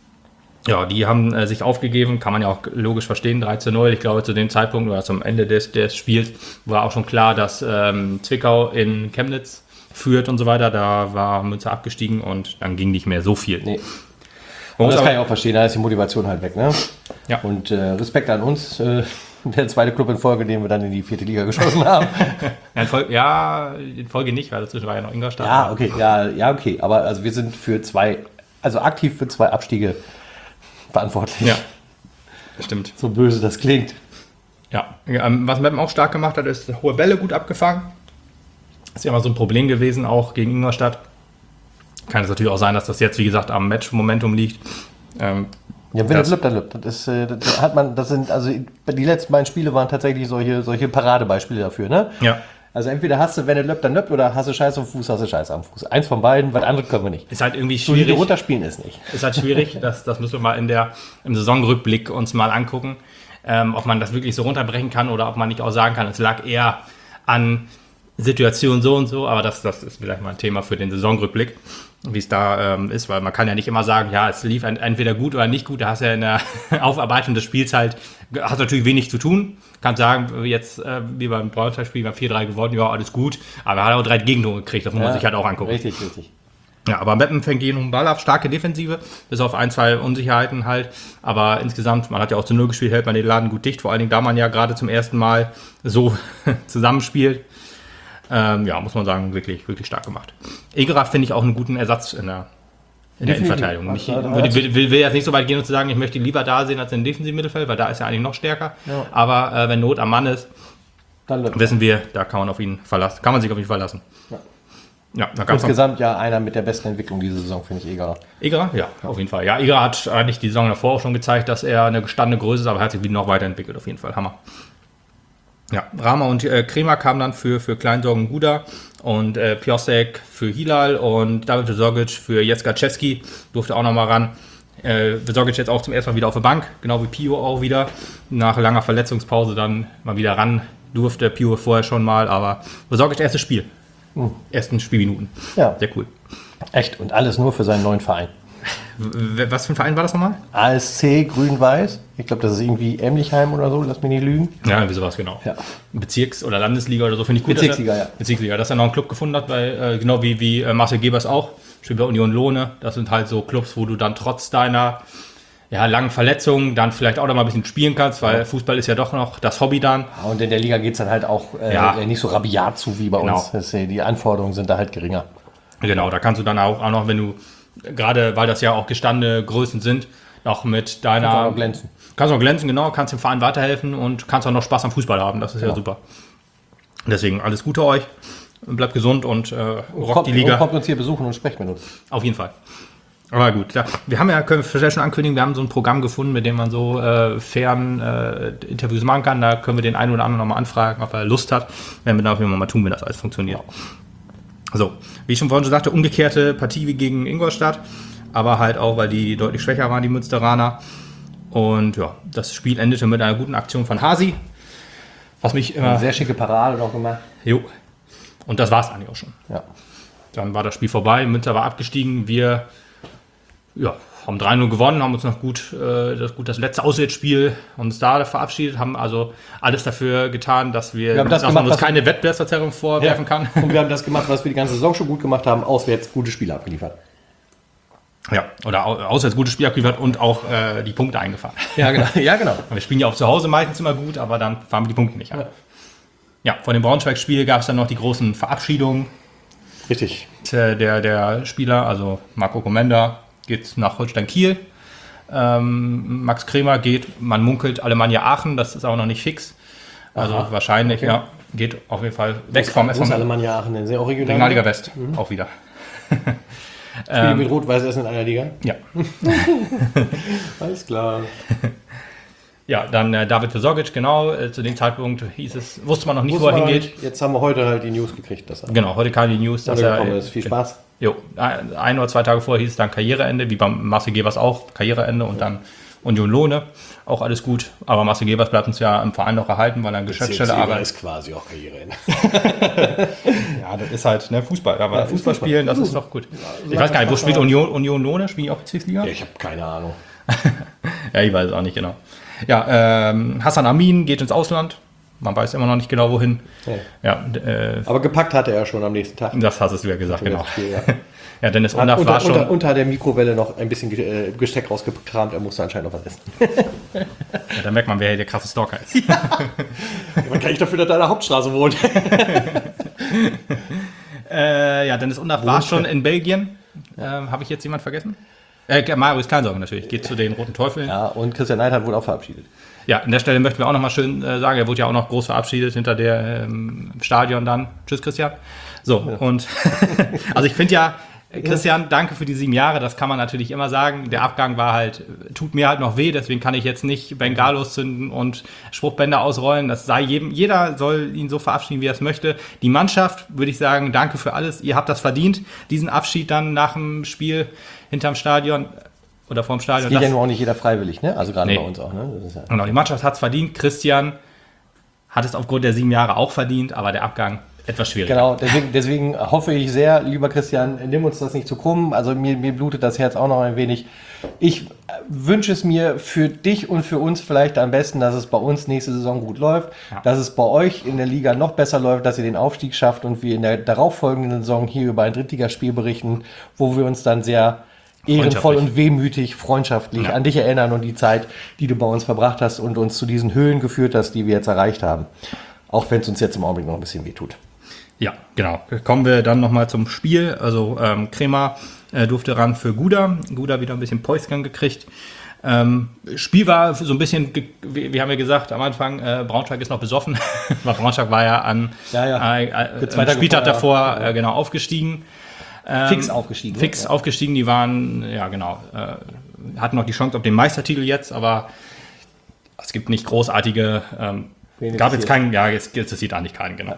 ja, die haben äh, sich aufgegeben, kann man ja auch logisch verstehen, drei zu null. Ich glaube, zu dem Zeitpunkt oder zum Ende des, des Spiels war auch schon klar, dass ähm, Zwickau in Chemnitz führt und so weiter. Da war Münster abgestiegen und dann ging nicht mehr so viel. Nee. Und das kann ich auch verstehen, da ist die Motivation halt weg. Ne? Ja. Und äh, Respekt an uns, äh, der zweite Club in Folge, den wir dann in die vierte Liga geschossen haben. ja, in Folge, ja, in Folge nicht, weil dazwischen war ja noch Ingolstadt. Ja, okay, ja, ja, okay. Aber also wir sind für zwei, also aktiv für zwei Abstiege verantwortlich. Ja, stimmt. So böse das klingt. Ja, was Meppen auch stark gemacht hat, ist hohe Bälle gut abgefangen. Ist ja immer so ein Problem gewesen, auch gegen Ingolstadt. Kann es natürlich auch sein, dass das jetzt, wie gesagt, am Match-Momentum liegt. Ähm, ja, wenn das lübt, dann lübt. Das, ist, das hat man, das sind, also die letzten beiden Spiele waren tatsächlich solche, solche Paradebeispiele dafür, ne? Ja. Also entweder hast du, wenn es lübt, dann lübt, oder hast du Scheiß am Fuß, hast du Scheiß am Fuß. Eins von beiden, was anderes können wir nicht. Ist halt irgendwie schwierig. So, runterspielen ist nicht. Ist halt schwierig, das, das müssen wir mal in der, im Saisonrückblick uns mal angucken, ähm, ob man das wirklich so runterbrechen kann oder ob man nicht auch sagen kann, es lag eher an Situation so und so, aber das, das ist vielleicht mal ein Thema für den Saisonrückblick, wie es da ähm, ist, weil man kann ja nicht immer sagen, ja, es lief entweder gut oder nicht gut, da hast du ja in der Aufarbeitung des Spiels halt, hast natürlich wenig zu tun, kannst sagen, jetzt äh, wie beim Braunschweig-Spiel, wir haben vier drei gewonnen, ja, alles gut, aber er hat auch drei Gegentore gekriegt, das muss ja, man sich halt auch angucken. Richtig, richtig. Ja, aber Meppen fängt jeden Ball ab, starke Defensive, bis auf ein, zwei Unsicherheiten halt, aber insgesamt, man hat ja auch zu Null gespielt, hält man den Laden gut dicht, vor allen Dingen, da man ja gerade zum ersten Mal so zusammenspielt. Ähm, ja, muss man sagen, wirklich, wirklich stark gemacht. Egerer finde ich auch einen guten Ersatz in der, in der Innenverteidigung. Nicht, will, will, will jetzt nicht so weit gehen und zu sagen, ich möchte ihn lieber da sehen als im defensiven Mittelfeld, weil da ist er eigentlich noch stärker. Ja. Aber äh, wenn Not am Mann ist, dann wissen wir, da kann man auf ihn verlassen, kann man sich auf ihn verlassen. Ja. Ja, da insgesamt ja einer mit der besten Entwicklung diese Saison, finde ich, Egerer. Egerer? Ja, ja, auf jeden Fall. Ja, Egerer hat eigentlich die Saison davor auch schon gezeigt, dass er eine gestandene Größe ist, aber er hat sich wieder noch weiterentwickelt, auf jeden Fall. Hammer. Ja, Rama und äh, Kremer kamen dann für, für Kleinsorgen Guda und äh, Piosek für Hilal und David Vesorgic für Jezgaczewski durfte auch nochmal ran. Äh, Vesorgic jetzt auch zum ersten Mal wieder auf der Bank, genau wie Pio auch wieder. Nach langer Verletzungspause dann mal wieder ran durfte. Pio vorher schon mal, aber Vesorgic erstes Spiel. Hm. Ersten Spielminuten. Ja. Sehr cool. Echt, und alles nur für seinen neuen Verein. Was für ein Verein war das nochmal? A S C Grün-Weiß. Ich glaube, das ist irgendwie Emlichheim oder so, lass mich nicht lügen. Ja, irgendwie sowas, genau. Ja. Bezirks- oder Landesliga oder so, finde ich gut. Bezirksliga, ja. Bezirksliga, dass er noch einen Club gefunden hat, weil, äh, genau wie, wie äh, Marcel Gebers auch, spielt bei Union Lohne. Das sind halt so Clubs, wo du dann trotz deiner ja, langen Verletzungen dann vielleicht auch noch mal ein bisschen spielen kannst, weil ja. Fußball ist ja doch noch das Hobby dann. Ja, und in der Liga geht es dann halt auch äh, ja. nicht so rabiat zu wie bei genau. uns. Das, die Anforderungen sind da halt geringer. Genau, da kannst du dann auch, auch noch, wenn du gerade weil das ja auch gestandene Größen sind, noch mit deiner... Kannst auch glänzen. Kannst auch glänzen, genau. Kannst dem Verein weiterhelfen und kannst auch noch Spaß am Fußball haben. Das ist ja, ja super. Deswegen alles Gute euch. Bleibt gesund und äh, rockt kommt, die Liga. Und kommt uns hier besuchen und sprecht mit uns. Auf jeden Fall. Aber gut, ja. Wir haben ja, können wir schon ankündigen, wir haben so ein Programm gefunden, mit dem man so äh, fairen äh, Interviews machen kann. Da können wir den einen oder anderen nochmal anfragen, ob er Lust hat. Werden wir dann auf jeden Fall mal tun, wenn das alles funktioniert. Ja. So, wie ich schon vorhin schon sagte, umgekehrte Partie wie gegen Ingolstadt, aber halt auch, weil die deutlich schwächer waren, die Münsteraner. Und ja, das Spiel endete mit einer guten Aktion von Hasi, was mich immer... Eine sehr schicke Parade noch gemacht. Jo, und das war es eigentlich auch schon. Ja. Dann war das Spiel vorbei, Münster war abgestiegen, wir ja, haben drei null gewonnen, haben uns noch gut, äh, das, gut das letzte Auswärtsspiel uns da verabschiedet, haben also alles dafür getan, dass wir, wir haben das dass gemacht, man uns keine Wettbewerbsverzerrung vorwerfen ja. kann. Und wir haben das gemacht, was wir die ganze Saison schon gut gemacht haben, auswärts gute Spiele abgeliefert. Ja, oder au- auswärts gutes Spiel abgeliefert und auch äh, die Punkte eingefahren. Ja, genau. Ja, genau. Wir spielen ja auch zu Hause meistens immer gut, aber dann fahren wir die Punkte nicht an. Ja, ja, vor dem Braunschweig-Spiel gab es dann noch die großen Verabschiedungen. Richtig. Der, der, der Spieler, also Marco Komenda, geht nach Holstein Kiel. Ähm, Max Kremer geht, man munkelt, Alemannia Aachen, das ist auch noch nicht fix. Also Aha. wahrscheinlich, Okay. ja, geht auf jeden Fall weg vom S S V. Alemannia Aachen, denn sehr original. Regionalliga West, mhm. auch wieder. Spiele mit Rot-Weiß Essen in einer Liga. Ja. Alles klar. Ja, dann äh, David Vesorgic, genau, äh, zu dem Zeitpunkt hieß es, wusste man noch nicht, Muss wo er man hingeht. nicht. Jetzt haben wir heute halt die News gekriegt, dass er Genau, heute kam die News, dass er... gekommen ist. Viel Spaß. Jo, ein ein oder zwei Tage vorher hieß es dann Karriereende, wie beim Marcel Gebers auch, Karriereende und dann Union Lohne, auch alles gut. Aber Marcel Gebers bleibt uns ja im Verein noch erhalten, weil er an Geschäftsstelle arbeitet. ist quasi auch Karriereende. Ja, das ist halt ne, Fußball, aber Ja, Fußball Fußball. spielen, das ist doch gut. Ich weiß gar nicht, wo spielt Union, Union Lohne? Spielen die auch Bezirksliga? Ja, ich habe keine Ahnung. Ja, ich weiß es auch nicht genau. Ja, ähm, Hassan Amin geht ins Ausland. Man weiß immer noch nicht genau, wohin. Ja. Ja, äh, Aber gepackt hatte er schon am nächsten Tag. das hast du ja gesagt, genau. Spiel, ja. Ja, Dennis Hat Undaff unter, war schon... unter, unter der Mikrowelle noch ein bisschen Ge- äh, Gesteck rausgekramt, er musste anscheinend noch was essen. Ja, dann merkt man, wer hier der krasse Stalker ist. Man kann ich dafür, dass er in der Hauptstraße wohnt. äh, ja, Dennis Undaff war schon in Belgien. Ähm, Habe ich jetzt jemand vergessen? Äh, Marius Kleinsorgen natürlich, geht zu den Roten Teufeln. Ja. Ja, und Christian Neidhardt wurde auch verabschiedet. An der Stelle möchten wir auch noch mal schön äh, sagen, er wurde ja auch noch groß verabschiedet hinter der ähm, Stadion dann. Tschüss, Christian. So, ja. Und also ich finde ja, Christian, danke für die sieben Jahre, das kann man natürlich immer sagen. Der Abgang war halt, tut mir halt noch weh, deswegen kann ich jetzt nicht Bengalos zünden und Spruchbänder ausrollen. Das sei jedem, jeder soll ihn so verabschieden, wie er es möchte. Die Mannschaft, würde ich sagen, danke für alles. Ihr habt das verdient, diesen Abschied dann nach dem Spiel hinterm Stadion oder vorm Stadion. Das geht das, ja nur auch nicht jeder freiwillig, ne? Also gerade Nee. bei uns auch, ne? Das ist ja Genau, die Mannschaft hat es verdient. Christian hat es aufgrund der sieben Jahre auch verdient, aber der Abgang etwas schwieriger. Genau, deswegen, deswegen hoffe ich sehr, lieber Christian, nimm uns das nicht zu krumm. Also mir, mir blutet das Herz auch noch ein wenig. Ich wünsche es mir für dich und für uns vielleicht am besten, dass es bei uns nächste Saison gut läuft, Ja. dass es bei euch in der Liga noch besser läuft, dass ihr den Aufstieg schafft und wir in der darauffolgenden Saison hier über ein Drittligaspiel berichten, wo wir uns dann sehr ehrenvoll und wehmütig, freundschaftlich Ja. an dich erinnern und die Zeit, die du bei uns verbracht hast und uns zu diesen Höhen geführt hast, die wir jetzt erreicht haben. Auch wenn es uns jetzt im Augenblick noch ein bisschen wehtut. Ja, genau. Kommen wir dann nochmal zum Spiel. Also ähm, Kremer äh, durfte ran für Guda. Guda wieder ein bisschen Päuschen gekriegt. Ähm, Spiel war so ein bisschen, ge- wie, wie haben wir gesagt am Anfang, äh, Braunschweig ist noch besoffen. Weil Braunschweig war ja an Ja, ja. Äh, äh, Zwei am Tage Spieltag vorher. davor äh, genau aufgestiegen. Ähm, Fix aufgestiegen. Fix ne? aufgestiegen, die waren, ja genau, äh, hatten noch die Chance auf den Meistertitel jetzt, aber es gibt nicht großartige, ähm, Wen gab jetzt interessiert? keinen, ja, jetzt, jetzt sieht eigentlich keinen, genau.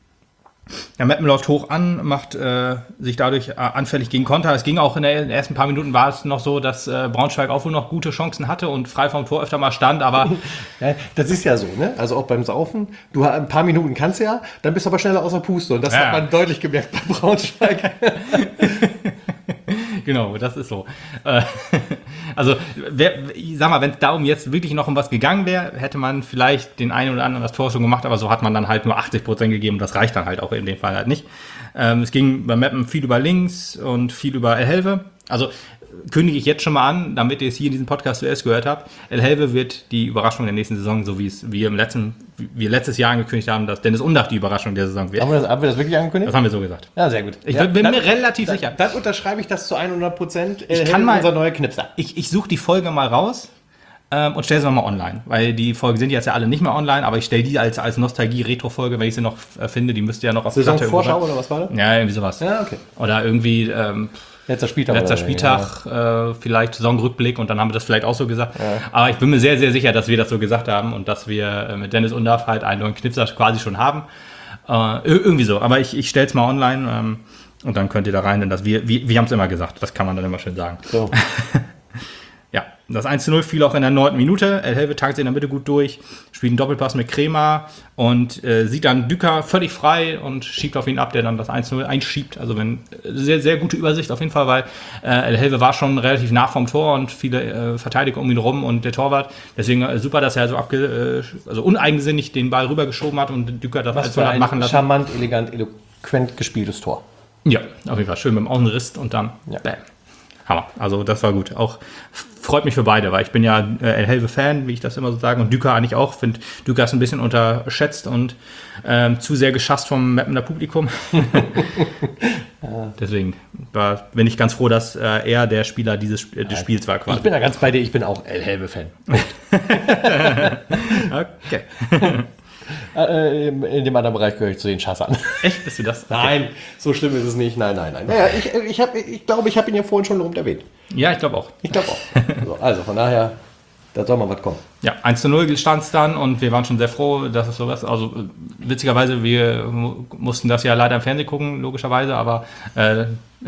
Ja, Meppen läuft hoch an, macht äh, sich dadurch äh, anfällig gegen Konter. Es ging auch in, der, in den ersten paar Minuten war es noch so, dass äh, Braunschweig auch wohl noch gute Chancen hatte und frei vom Tor öfter mal stand, aber Ja, das ist ja so, ne? Also auch beim Saufen. Du hast ein paar Minuten kannst ja, dann bist du aber schneller außer Puste. Und das Ja. hat man deutlich gemerkt bei Braunschweig. genau, das ist so. Äh, also, wer, ich sag mal, wenn es darum jetzt wirklich noch um was gegangen wäre, hätte man vielleicht den einen oder anderen das Tor schon gemacht, aber so hat man dann halt nur achtzig Prozent gegeben und das reicht dann halt auch in dem Fall halt nicht. Ähm, es ging bei Meppen viel über links und viel über El Helve. Also kündige ich jetzt schon mal an, damit ihr es hier in diesem Podcast zuerst gehört habt. El Helve wird die Überraschung der nächsten Saison, so wie es wir im letzten, wie wir letztes Jahr angekündigt haben, dass Dennis Undach die Überraschung der Saison wird. haben, wir das, haben wir das wirklich angekündigt? Das haben wir so gesagt. Ja, sehr gut. Ich ja, bin dann, mir relativ dann, sicher. Dann unterschreibe ich das zu hundert Prozent. Ich kann mal- unser neuer Knipser. Ich, ich suche die Folge mal raus ähm, und stelle sie nochmal online, weil die Folgen sind jetzt ja alle nicht mehr online, aber ich stelle die als, als Nostalgie-Retro-Folge, wenn ich sie noch äh, finde, die müsste ja noch auf Platte irgendwo Saisonvorschau sein. oder was war das? Ja, irgendwie sowas. Ja, okay. Oder irgendwie ähm, Letzter Spieltag. letzter oder so, Spieltag, äh, vielleicht Saisonrückblick und dann haben wir das vielleicht auch so gesagt. Aber ich bin mir sehr, sehr sicher, dass wir das so gesagt haben und dass wir äh, mit Dennis Undaff halt einen neuen Knipser quasi schon haben. Äh, ir- irgendwie so, aber ich, ich stelle es mal online ähm, und dann könnt ihr da rein, denn das wir, wir, wir haben es immer gesagt, das kann man dann immer schön sagen. Ja. So. Ja, das eins zu null fiel auch in der neunten Minute. Elhelve tankt sich in der Mitte gut durch, spielt einen Doppelpass mit Kremer und äh, sieht dann Düker völlig frei und schiebt auf ihn ab, der dann das eins zu null einschiebt. Also wenn, sehr, sehr gute Übersicht auf jeden Fall, weil äh, Elhelve war schon relativ nah vom Tor und viele äh, Verteidiger um ihn rum und der Torwart. Deswegen äh, super, dass er so abge, äh, also uneigensinnig den Ball rübergeschoben hat und Düker das eins zu null hat machen lassen. Charmant, elegant, eloquent gespieltes Tor. Ja, auf jeden Fall. Schön mit dem Außenriss und dann Ja. bam. Hammer. Also das war gut. Auch freut mich für beide, weil ich bin ja äh, Elhelve-Fan, wie ich das immer so sage, und Düker eigentlich auch. Finde, Düker ist ein bisschen unterschätzt und ähm, zu sehr geschasst vom Mappener Publikum. Deswegen war, bin ich ganz froh, dass äh, er der Spieler dieses äh, des Spiels war quasi. Ich bin da ganz bei dir, ich bin auch Elhelve-Fan. Okay. äh, in dem anderen Bereich gehöre ich zu den Schassern. Echt? Bist du das? Okay. Nein, so schlimm ist es nicht. Nein, nein, nein. Naja, ich, ich, hab, ich glaube, ich habe ihn ja vorhin schon rund erwähnt. Ja, ich glaube auch. Ich glaube auch. So, also von daher, da soll mal was kommen. Ja, eins zu null stand es dann und wir waren schon sehr froh, dass es sowas, also äh, witzigerweise, wir mu- mussten das ja leider im Fernsehen gucken, logischerweise, aber äh,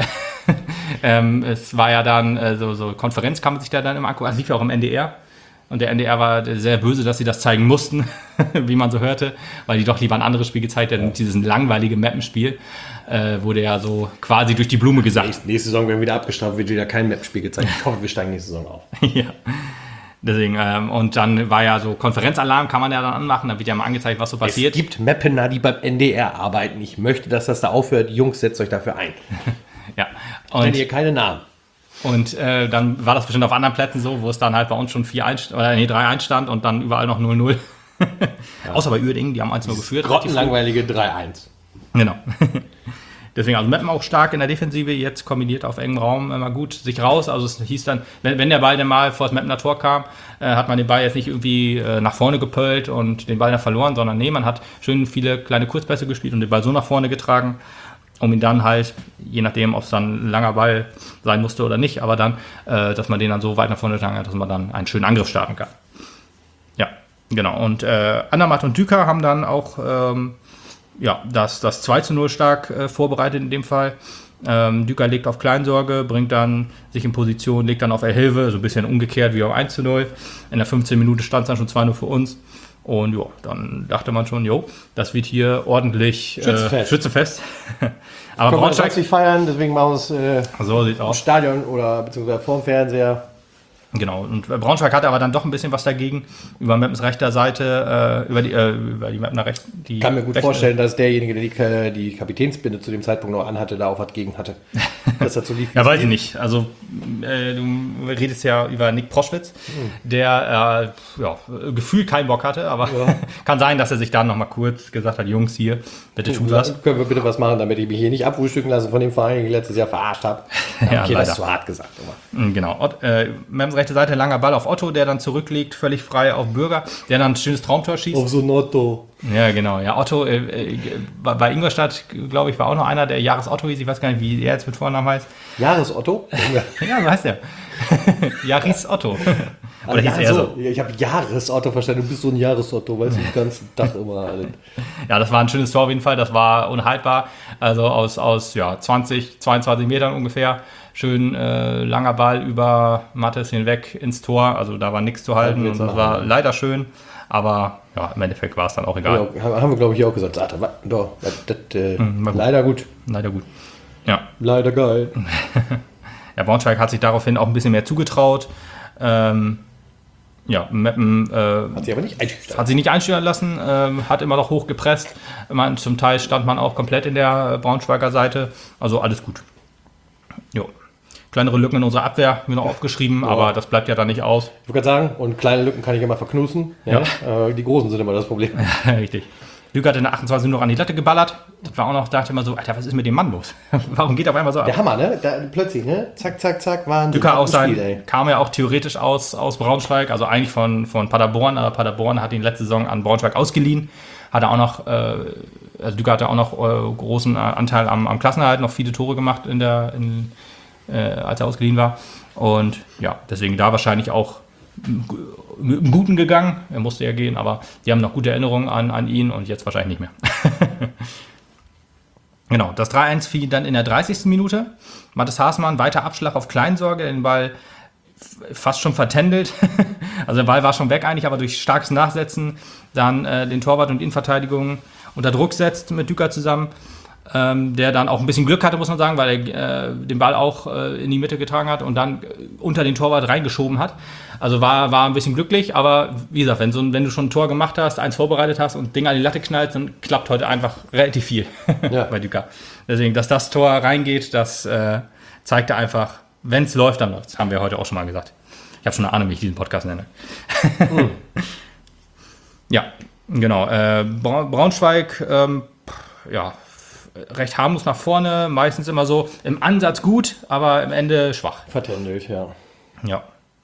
ähm, es war ja dann äh, so, so Konferenz, kann man sich da dann immer angucken, also lief ja auch im N D R. Und der N D R war sehr böse, dass sie das zeigen mussten, wie man so hörte, weil die doch lieber ein anderes Spiel gezeigt hätten. Dieses langweilige Mappenspiel äh, wurde ja so quasi durch die Blume gesagt. Nächste, nächste Saison werden wieder abgestraft, wird wieder kein Mapspiel gezeigt. Ich hoffe, wir steigen nächste Saison auf. Ja, deswegen, ähm, und dann war ja so Konferenzalarm, kann man ja dann anmachen, dann wird ja mal angezeigt, was so passiert. Es gibt Mappener, die beim N D R arbeiten. Ich möchte, dass das da aufhört. Jungs, setzt euch dafür ein. Ja, Nennt und ihr keine Namen. Und äh, dann war das bestimmt auf anderen Plätzen so, wo es dann halt bei uns schon vier eins oder nee, drei eins stand und dann überall noch null null. Ja. Außer bei Uerdingen, die haben eins null geführt. Grottenlangweilige drei eins. Genau. Deswegen, also Meppen auch stark in der Defensive, jetzt kombiniert auf engem Raum immer gut sich raus. Also es hieß dann, wenn, wenn der Ball dann mal vor das Meppener Tor kam, äh, hat man den Ball jetzt nicht irgendwie äh, nach vorne gepölt und den Ball dann verloren, sondern nee, man hat schön viele kleine Kurzpässe gespielt und den Ball so nach vorne getragen, um ihn dann halt, je nachdem, ob es dann ein langer Ball sein musste oder nicht, aber dann, äh, dass man den dann so weit nach vorne getragen hat, dass man dann einen schönen Angriff starten kann. Ja, genau. Und äh, Andermatt und Düker haben dann auch ähm, ja, das, das zwei zu null stark äh, vorbereitet in dem Fall. Ähm, Düker legt auf Kleinsorge, bringt dann sich in Position, legt dann auf Elhelve, so ein bisschen umgekehrt wie auf eins zu null. In der fünfzehnten Minute stand es dann schon zwei null für uns. Und ja, dann dachte man schon, jo, das wird hier ordentlich Schützenfest. Äh, Schützenfest. Aber Können wir Braunschweig, das nicht feiern, deswegen machen wir es äh, so sieht's im aus. Stadion oder beziehungsweise vorm Fernseher. Genau, und Braunschweig hatte aber dann doch ein bisschen was dagegen. Über Meppens rechter Seite, äh, über die, äh, über die Meppener rechts. Ich kann mir gut rechte, vorstellen, dass derjenige, der die, äh, die Kapitänsbinde zu dem Zeitpunkt noch anhatte, da auch was gegen hatte. Dass das so lief. Ja, weiß ich nicht. Also, äh, du redest ja über Nick Proschwitz, der äh, ja, gefühlt keinen Bock hatte, aber Ja. kann sein, dass er sich dann nochmal kurz gesagt hat, Jungs, hier, bitte tut was. Können wir bitte was machen, damit ich mich hier nicht abfrühstücken lasse von dem Verein, den ich letztes Jahr verarscht habe. Ja, okay, das leider. ist zu hart gesagt. Aber. Mm, Genau. Ott, äh, Meppens rechte Seite, langer Ball auf Otto, der dann zurücklegt, völlig frei auf Bürger, der dann ein schönes Traumtor schießt. so ein Otto. Ja, genau. Ja, Otto, äh, äh, bei bei Ingolstadt, glaube ich, war auch noch einer, der Jahres Otto hieß. Ich weiß gar nicht, wie er jetzt mit Vornamen heißt. Jahres Otto? Ja, so heißt er. Jaris Otto. Oder hieß ja, er so. so? Ich habe Jahres Otto verstanden. Du bist so ein Jahres Otto, weißt du, den ganzen Tag immer. Alter. Ja, das war ein schönes Tor auf jeden Fall. Das war unhaltbar. Also aus, aus ja, zwanzig, zweiundzwanzig Metern ungefähr. Schön äh, langer Ball über Mattes hinweg ins Tor. Also da war nichts zu halten. Und das war leider schön. Aber ja, im Endeffekt war es dann auch egal. Ja, haben wir, glaube ich, hier auch gesagt. Alter, was, doch, das, das, äh, Mhm, war gut. leider gut. Leider gut. Ja. Leider geil. Ja, Braunschweig hat sich daraufhin auch ein bisschen mehr zugetraut. Ähm, ja, Meppen äh, Hat sie aber nicht einschüchtern. hat sich nicht einstellen lassen, ähm, hat immer noch hoch gepresst. Man, zum Teil stand man auch komplett in der Braunschweiger Seite. Also alles gut. Jo. Kleinere Lücken in unserer Abwehr haben wir noch aufgeschrieben, Ja. aber das bleibt ja dann nicht aus. Ich würde sagen, und kleine Lücken kann ich immer verknusen. Ja. Äh, die großen sind immer das Problem. Richtig. Lüge hat in der achtundzwanzigsten noch an die Latte geballert. Das war auch noch, dachte immer so, Alter, was ist mit dem Mann los? Warum geht er auf einmal so ab? Der Hammer, ne? Da, plötzlich, ne? Zack, zack, zack, Wahnsinn. Lücker auch sein, Spiel, ey. kam ja auch theoretisch aus, aus Braunschweig, also eigentlich von, von Paderborn, aber Paderborn hat ihn letzte Saison an Braunschweig ausgeliehen. Hat er auch noch, äh, also Lücker hatte auch noch äh, großen Anteil am, am Klassenerhalt, noch viele Tore gemacht, in der, in, äh, als er ausgeliehen war. Und ja, deswegen da wahrscheinlich auch mit dem Guten gegangen. Er musste ja gehen, aber die haben noch gute Erinnerungen an, an ihn und jetzt wahrscheinlich nicht mehr. Genau, das drei eins fiel dann in der dreißigsten Minute. Mathis Haßmann, weiter Abschlag auf Kleinsorge, den Ball fast schon vertändelt. Also der Ball war schon weg eigentlich, aber durch starkes Nachsetzen dann äh, den Torwart und die Innenverteidigung unter Druck setzt mit Düker zusammen. Ähm, der dann auch ein bisschen Glück hatte, muss man sagen, weil er äh, den Ball auch äh, in die Mitte getragen hat und dann äh, unter den Torwart reingeschoben hat. Also war, war ein bisschen glücklich, aber wie gesagt, wenn, so, wenn du schon ein Tor gemacht hast, eins vorbereitet hast und Ding an die Latte knallst, dann klappt heute einfach relativ viel ja. bei Düker. Deswegen, dass das Tor reingeht, das äh, zeigte einfach, wenn es läuft, dann läuft es. Haben wir heute auch schon mal gesagt. Ich habe schon eine Ahnung, wie ich diesen Podcast nenne. hm. Ja, genau. Äh, Braunschweig, ähm, ja, recht harmlos nach vorne, meistens immer so im Ansatz gut, aber im Ende schwach. Vertändelt, ja. Ja.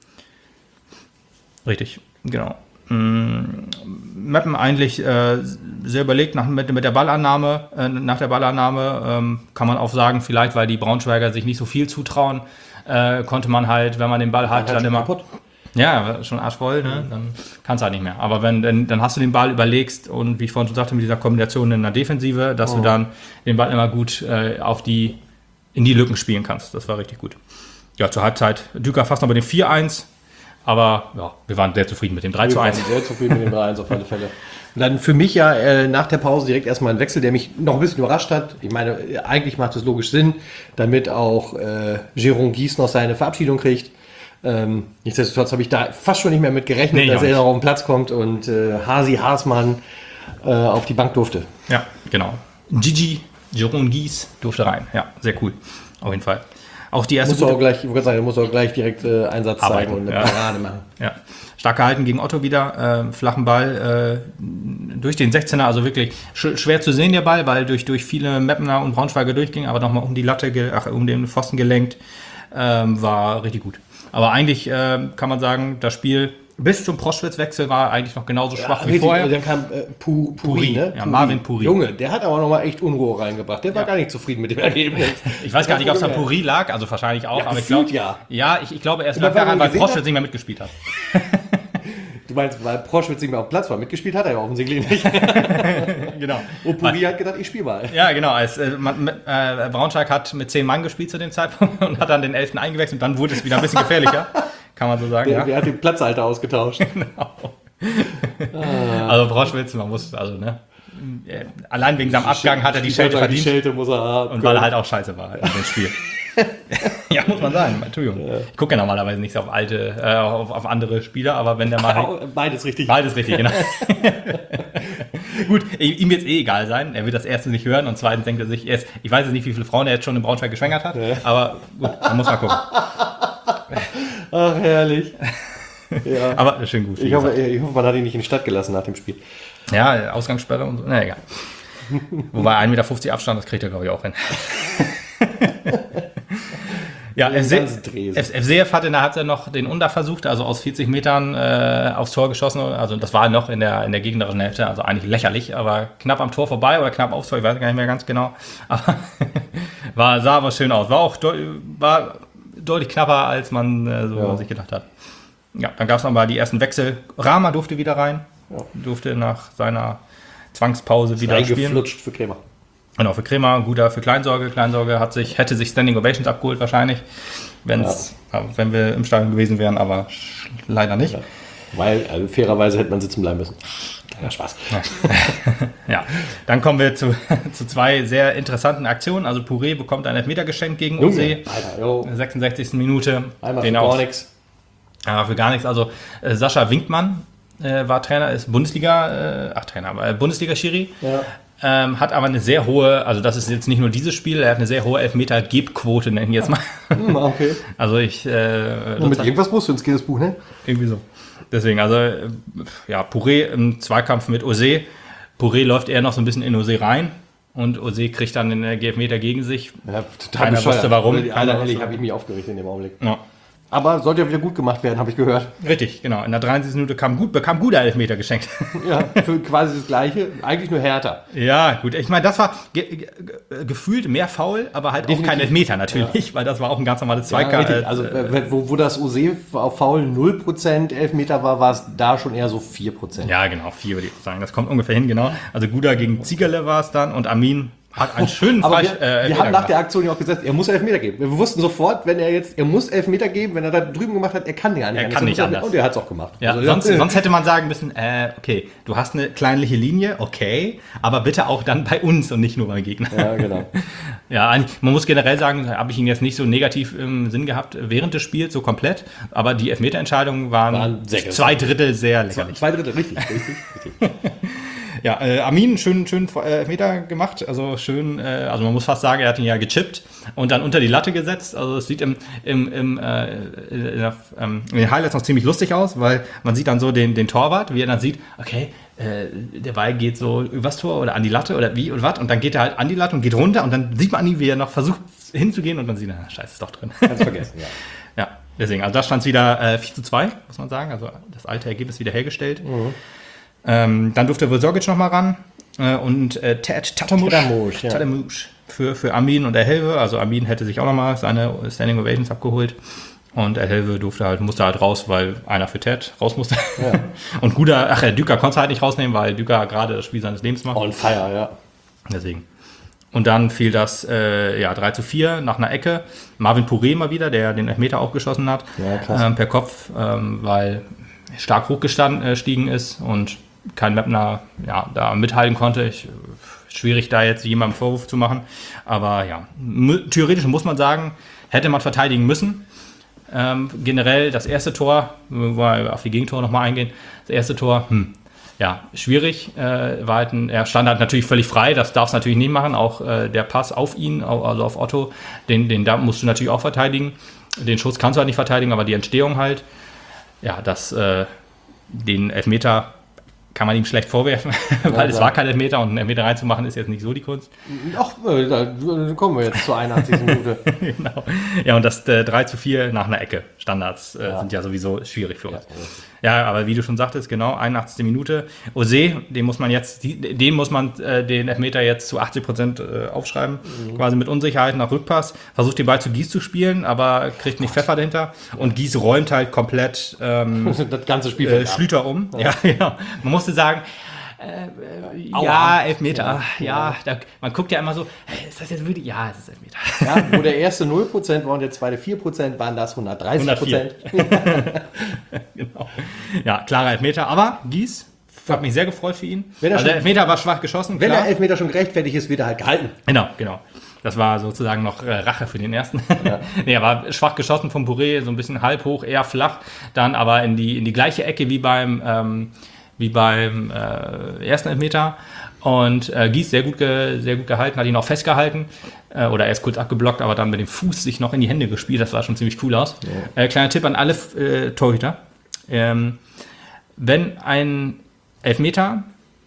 Richtig, genau. Mm, Meppen eigentlich äh, sehr überlegt nach, mit, mit der Ballannahme, äh, nach der Ballannahme ähm, kann man auch sagen, vielleicht, weil die Braunschweiger sich nicht so viel zutrauen, äh, konnte man halt, wenn man den Ball hat, dann immer... Kaputt. Ja, schon arschvoll, ne? Dann kannst du halt nicht mehr. Aber wenn dann, dann hast du den Ball überlegst und wie ich vorhin schon sagte, mit dieser Kombination in der Defensive, dass oh. du dann den Ball immer gut äh, auf die, in die Lücken spielen kannst. Das war richtig gut. Ja, zur Halbzeit Düker fast noch bei dem vier eins, aber ja, wir waren sehr zufrieden mit dem drei zu eins. Wir waren sehr zufrieden mit dem drei eins auf alle Fälle. Und dann für mich ja äh, nach der Pause direkt erstmal ein Wechsel, der mich noch ein bisschen überrascht hat. Ich meine, eigentlich macht es logisch Sinn, damit auch äh, Jérôme Guis noch seine Verabschiedung kriegt. Ähm, nichtsdestotrotz habe ich da fast schon nicht mehr mit gerechnet, nee, dass er noch auf den Platz kommt und äh, Hasi Haasmann äh, auf die Bank durfte. Ja, genau. Gigi, Jérôme Guis durfte rein. Ja, sehr cool. Auf jeden Fall. Auch die erste musst du auch gleich, ich würde sagen, musst du auch gleich direkt äh, Einsatz arbeiten, zeigen und eine ja. Parade machen. Ja. Stark gehalten gegen Otto wieder. Äh, flachen Ball äh, durch den sechzehner, also wirklich sch- schwer zu sehen der Ball, weil durch, durch viele Meppener und Braunschweiger durchging, aber nochmal um die Latte, ge- ach, um den Pfosten gelenkt. Ähm, war richtig gut. Aber eigentlich äh, kann man sagen, das Spiel bis zum Proschwitz-Wechsel war eigentlich noch genauso schwach ja, wie richtig, vorher. Dann kam äh, Pu, Puri, Puri, ne? Ja, Puri. Marvin Puri. Junge, der hat aber nochmal echt Unruhe reingebracht. Der war ja. gar nicht zufrieden mit dem Ergebnis. Ich weiß gar nicht, ob es an Puri lag, also wahrscheinlich auch. Ja, aber ich glaube, ja. ja, ich, ich glaube, er ist lag daran, weil Proschwitz nicht mehr mitgespielt hat. Du meinst, weil Proschwitz nicht mehr auf dem Platz war? Mitgespielt hat er ja offensichtlich nicht. Genau. Und Puri hat gedacht, ich spiele mal. Ja, genau. Als, äh, man, äh, Braunschweig hat mit zehn Mann gespielt zu dem Zeitpunkt und hat dann den elften eingewechselt und dann wurde es wieder ein bisschen gefährlicher. Kann man so sagen, der, ja. Der hat den Platzhalter ausgetauscht. Genau. ah. Also Proschwitz, man muss, also, ne. Allein wegen seinem Abgang hat er die Schelte verdient. Die Schelte muss er haben. Und weil er halt auch scheiße war in dem Spiel. Ja, muss man sagen. Entschuldigung. Ja. Ich gucke ja normalerweise nicht so auf alte, äh, auf, auf andere Spieler, aber wenn der mal... Beides richtig. Beides richtig, genau. Gut, ihm wird es eh egal sein. Er wird das erstens nicht hören und zweitens denkt er sich erst, ich weiß jetzt nicht, wie viele Frauen er jetzt schon in Braunschweig geschwängert hat, ja. aber gut, man muss mal gucken. Ach, herrlich. Ja. Aber schön gut. Ich hoffe, ich hoffe, man hat ihn nicht in die Stadt gelassen nach dem Spiel. Ja, Ausgangssperre und so. Na egal. Wobei ein Meter fünfzig Abstand, das kriegt er, glaube ich, auch hin. Ja, F C F hat in der Halbzeit noch den Under versucht, also aus vierzig Metern äh, aufs Tor geschossen. Also das war noch in der, in der gegnerischen Hälfte, also eigentlich lächerlich, aber knapp am Tor vorbei oder knapp aufs Tor, ich weiß gar nicht mehr ganz genau. Aber war, sah aber schön aus. War auch deu- war deutlich knapper, als man äh, so ja. sich gedacht hat. Ja, dann gab es nochmal die ersten Wechsel. Rama durfte wieder rein, ja. durfte nach seiner Zwangspause wieder spielen. Reingeflutscht für Krämer. Genau, für Krämer, guter für Kleinsorge. Kleinsorge hat sich, hätte sich Standing Ovations abgeholt wahrscheinlich, wenn's, ja. wenn wir im Stadion gewesen wären, aber leider nicht. Ja. Weil, also fairerweise hätte man sitzen bleiben müssen. Ja, Spaß. Ja, ja. Dann kommen wir zu, zu zwei sehr interessanten Aktionen. Also Pouré bekommt ein Elfmeter geschenkt gegen U C. In der sechsundsechzigsten Minute. Einmal für gar nichts. Ja, für gar nichts. Also äh, Sascha Winkmann äh, war Trainer, ist Bundesliga, äh, ach Trainer, aber Bundesliga-Schiri. Ja. Ähm, hat aber eine sehr hohe, also das ist jetzt nicht nur dieses Spiel, er hat eine sehr hohe Elfmeter-Gebquote, nenne ich jetzt mal. Okay. Also ich... Äh, mit irgendwas musst du ins Guinness-Buch, ne? Irgendwie so. Deswegen, also ja, Pouré im Zweikampf mit Osé. Pouré läuft eher noch so ein bisschen in Osé rein und Osé kriegt dann den Elfmeter gegen sich. Ja, total Keiner wusste warum. Keiner wusste, habe ich mich aufgeregt in dem Augenblick. Ja. Aber sollte ja wieder gut gemacht werden, habe ich gehört. Richtig, genau. In der dreiundsiebzigsten Minute kam gut, bekam guter Elfmeter geschenkt. Ja, für quasi das Gleiche, eigentlich nur härter. Ja, gut. Ich meine, das war ge- ge- gefühlt mehr faul, aber halt Definitiv. Auch kein Elfmeter natürlich, ja. Weil das war auch ein ganz normales Zweikampf. Ja, also äh, wo, wo das Osé auf Foul null Prozent Elfmeter war, war es da schon eher so vier Prozent. Ja, genau, vier würde ich sagen. Das kommt ungefähr hin, genau. Also Guda gegen Ziegerle war es dann und Amin hat einen schönen Aber Freisch- wir, äh, wir haben nach gemacht. der Aktion ja auch gesagt, er muss Elfmeter geben. Wir wussten sofort, wenn er jetzt, er muss Elfmeter geben, wenn er da drüben gemacht hat, er kann ja nicht. Er kann nicht anders. Und er hat es auch gemacht. Ja, Also, sonst, sonst hätte man sagen müssen, äh, okay, du hast eine kleinliche Linie, okay, aber bitte auch dann bei uns und nicht nur beim Gegner. Ja, genau. Ja, eigentlich, man muss generell sagen, habe ich ihn jetzt nicht so negativ im Sinn gehabt während des Spiels, so komplett, aber die Elfmeterentscheidungen waren, Waren sehr zwei Drittel sehr lächerlich. Zwei Drittel, richtig, richtig, richtig. Ja, äh, Amin, schön, schön äh, Elfmeter gemacht, also schön, äh, also man muss fast sagen, er hat ihn ja gechippt und dann unter die Latte gesetzt, also es sieht im, im, im, äh, in, der, ähm, in den Highlights noch ziemlich lustig aus, weil man sieht dann so den, den Torwart, wie er dann sieht, okay, äh, der Ball geht so übers Tor oder an die Latte oder wie und was und dann geht er halt an die Latte und geht runter und dann sieht man an ihm, wie er noch versucht hinzugehen und dann sieht er, na, scheiße, ist doch drin. Ganz vergessen, ja. Ja, deswegen, also da stand es wieder äh, vier zu zwei, muss man sagen, also das alte Ergebnis wieder hergestellt. Mhm. Ähm, dann durfte Vlsogic noch mal ran äh, und äh, Ted Tatamush, Tatamush, ja. Tatamush für, für Amin und Elhelve. Also Amin hätte sich auch noch mal seine Standing Ovations abgeholt und Elhelve durfte halt, musste halt raus, weil einer für Ted raus musste. Ja. Und Guda, ach, Düker konnte halt nicht rausnehmen, weil Düker gerade das Spiel seines Lebens macht. On fire, ja. Deswegen. Und dann fiel das äh, ja, drei zu vier nach einer Ecke. Marvin Pouré mal wieder, der den Elfmeter auch geschossen hat, Ja, krass. ähm, per Kopf, ähm, weil stark hochgestiegen ist und kein Mapner ja, da mithalten konnte. Ich, schwierig da jetzt jemandem Vorwurf zu machen. Aber ja, m- theoretisch muss man sagen, hätte man verteidigen müssen. Ähm, generell das erste Tor, wo wir auf die Gegentore nochmal eingehen, das erste Tor, hm, ja, schwierig. Äh, war halt ein, er stand halt natürlich völlig frei, das darfst du natürlich nicht machen. Auch äh, der Pass auf ihn, also auf Otto, den, den da musst du natürlich auch verteidigen. Den Schuss kannst du halt nicht verteidigen, aber die Entstehung halt, ja, das, äh, den Elfmeter kann man ihm schlecht vorwerfen, weil Ja, es klar. war kein Elfmeter und einen Elfmeter reinzumachen ist jetzt nicht so die Kunst. Ach, äh, da kommen wir jetzt zur einundachtzigsten Minute. Genau. Ja, und das äh, drei zu vier nach einer Ecke. Standards äh, Ja. sind ja sowieso schwierig für uns. Ja. Ja, aber wie du schon sagtest, genau, einundachtzigste Minute. Ose, den muss man jetzt, die- den muss man äh, den Elfmeter jetzt zu achtzig Prozent äh, aufschreiben. Mhm. Quasi mit Unsicherheit nach Rückpass. Versucht den Ball zu Gies zu spielen, aber kriegt nicht Pfeffer dahinter. Und Gies räumt halt komplett ähm, Das ganze Spiel äh, fällt ab. Schlüter um. Ja, genau. Man musste sagen, äh, äh, Aua. ja, Elfmeter. Ja, Ja. da, man guckt ja immer so, hey, ist das jetzt wirklich? Ja, es ist Elfmeter. Ja, wo der erste null Prozent war und der zweite vier Prozent, waren das hundertdreißig Prozent. Genau. Ja, klarer Elfmeter. Aber Gies, hat mich sehr gefreut für ihn. Wenn er Also der schon- Elfmeter war schwach geschossen. Wenn klar. der Elfmeter schon gerechtfertigt ist, wird er halt gehalten. Genau, genau. Das war sozusagen noch äh, Rache für den ersten. Ja. Nee, er war schwach geschossen vom Pouré, so ein bisschen halb hoch, eher flach. Dann aber in die, in die gleiche Ecke wie beim, ähm, wie beim äh, ersten Elfmeter. Und äh, Gies sehr gut, ge, sehr gut gehalten, hat ihn auch festgehalten. Äh, oder erst kurz abgeblockt, aber dann mit dem Fuß sich noch in die Hände gespielt. Das sah schon ziemlich cool aus. Ja. Äh, kleiner Tipp an alle äh, Torhüter. Ähm, wenn ein Elfmeter,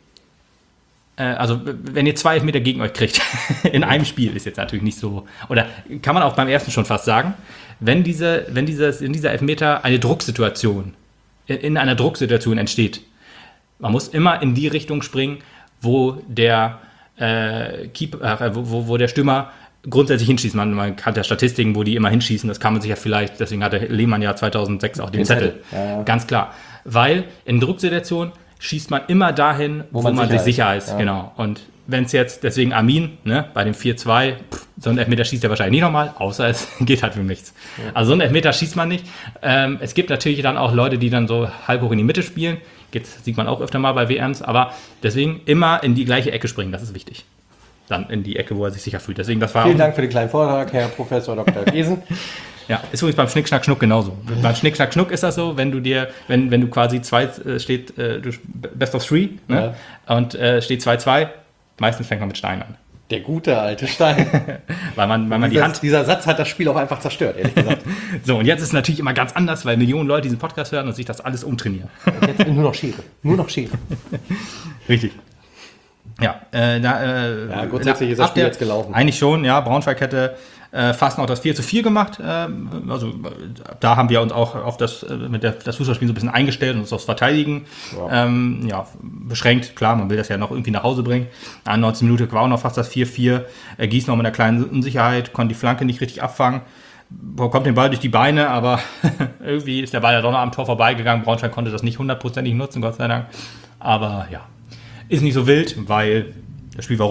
äh, also wenn ihr zwei Elfmeter gegen euch kriegt, in einem Spiel, ist jetzt natürlich nicht so, oder kann man auch beim ersten schon fast sagen, wenn, diese, wenn dieses, in dieser Elfmeter eine Drucksituation, in einer Drucksituation entsteht, man muss immer in die Richtung springen, wo der, äh, Keeper, äh, wo, wo der Stürmer grundsätzlich hinschießt. Man, man hat ja Statistiken, wo die immer hinschießen. Das kann man sich ja vielleicht, deswegen hatte Lehmann ja zweitausendsechs auch den, den Zettel. Zettel. Ja, ja. Ganz klar. Weil in Drucksituationen schießt man immer dahin, wo, wo man, man sicher sich sicher ist. ist. Ja. Genau. Und wenn es jetzt, deswegen Amin, ne, bei dem vier zwei, pff, so ein Elfmeter schießt er wahrscheinlich nicht nochmal, außer es geht halt für nichts. Ja. Also so ein Elfmeter schießt man nicht. Ähm, es gibt natürlich dann auch Leute, die dann so halb hoch in die Mitte spielen. Jetzt sieht man auch öfter mal bei W Ms, aber deswegen immer in die gleiche Ecke springen, das ist wichtig. Dann in die Ecke, wo er sich sicher fühlt. Deswegen, das war Vielen Dank für den kleinen Vortrag, Herr Professor Doktor Gesen. Ja, ist übrigens beim Schnick, Schnack, Schnuck genauso. Beim Schnick, Schnack, Schnuck ist das so, wenn du dir, wenn, wenn du quasi zwei äh, steht, äh, Best of Three, ne? Ja. Und äh, steht zwei zwei, meistens fängt man mit Stein an. Der gute alte Stein. weil man, weil man dieser, die Hand. Dieser Satz hat das Spiel auch einfach zerstört, ehrlich gesagt. So, und jetzt ist es natürlich immer ganz anders, weil Millionen Leute diesen Podcast hören und sich das alles umtrainieren. Und jetzt nur noch Schere. Nur noch Schere. Richtig. Ja, äh, da, äh, ja, grundsätzlich ist das Spiel jetzt gelaufen. Eigentlich schon, ja. Braunschweig hätte äh, fast noch das vier zu vier gemacht. Ähm, also da haben wir uns auch auf das, äh, mit der, das Fußballspiel so ein bisschen eingestellt und uns aufs Verteidigen ja. Ähm, ja, beschränkt. Klar, man will das ja noch irgendwie nach Hause bringen. An neunzehn Minuten war auch noch fast das vier vier. Äh, Gies noch mit einer kleinen Unsicherheit, konnte die Flanke nicht richtig abfangen. Kommt den Ball durch die Beine, aber irgendwie ist der Ball ja doch noch am Tor vorbeigegangen. Braunschweig konnte das nicht hundertprozentig nutzen, Gott sei Dank. Aber ja, ist nicht so wild, weil das Spiel war rum.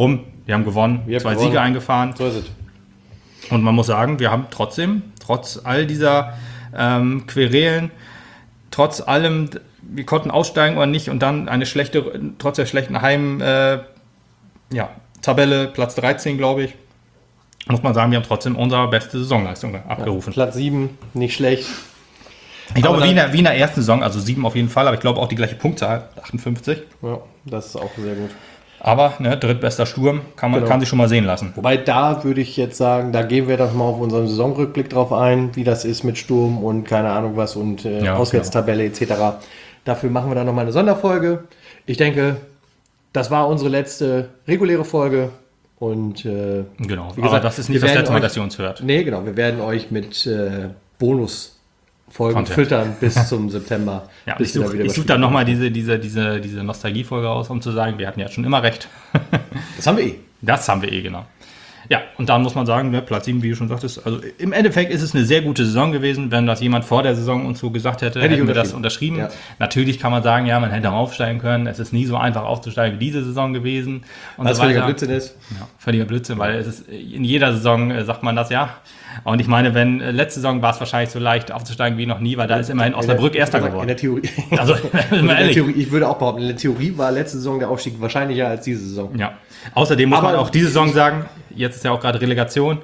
Wir haben gewonnen, Wir haben zwei gewonnen. Siege eingefahren. So ist es. Und man muss sagen, wir haben trotzdem, trotz all dieser ähm, Querelen, trotz allem, wir konnten aussteigen oder nicht und dann eine schlechte, trotz der schlechten Heim, äh, ja, Tabelle, Platz dreizehn, glaube ich, muss man sagen, wir haben trotzdem unsere beste Saisonleistung abgerufen. Platz sieben, nicht schlecht. Ich glaube, Aber wie in, dann- der, wie in der ersten Saison, also sieben auf jeden Fall, aber ich glaube auch die gleiche Punktzahl, achtundfünfzig. Ja, das ist auch sehr gut. Aber, ne, drittbester Sturm, kann man Genau. kann sich schon mal sehen lassen. Wobei da würde ich jetzt sagen, da gehen wir doch mal auf unseren Saisonrückblick drauf ein, wie das ist mit Sturm und keine Ahnung was und äh, Ja, Auswärtstabelle et cetera. Dafür machen wir dann nochmal eine Sonderfolge. Ich denke, das war unsere letzte reguläre Folge und äh, Genau, wie gesagt, aber das ist nicht wir das werden letzte Mal, euch- dass ihr uns hört. nee, genau, wir werden euch mit äh, Bonusfolgen Content. füttern bis zum September. Ja, bis ich wir da suche wieder ich was such dann spielen. nochmal diese, diese, diese, diese Nostalgiefolge aus, um zu sagen, wir hatten ja schon immer recht. Das haben wir eh. Das haben wir eh, genau. Ja, und dann muss man sagen, ne, Platz sieben, wie du schon sagtest, also im Endeffekt ist es eine sehr gute Saison gewesen. Wenn das jemand vor der Saison uns so gesagt hätte, Hätte ich hätten wir das unterschrieben. unterschrieben. Ja. Natürlich kann man sagen, ja, man hätte aufsteigen können. Es ist nie so einfach aufzusteigen wie diese Saison gewesen. Und Was so völliger weiter. Blödsinn ist. Ja, völliger Blödsinn, weil es ist in jeder Saison äh, sagt man das ja. Und ich meine, wenn äh, letzte Saison war es wahrscheinlich so leicht aufzusteigen wie noch nie, weil da ist immerhin Osnabrück Erster In geworden. der Theorie. Also, in der ehrlich. Theorie, ich würde auch behaupten, in der Theorie war letzte Saison der Aufstieg wahrscheinlicher als diese Saison. Ja. Außerdem muss Aber- man auch diese Saison sagen, jetzt ist ja auch gerade Relegation.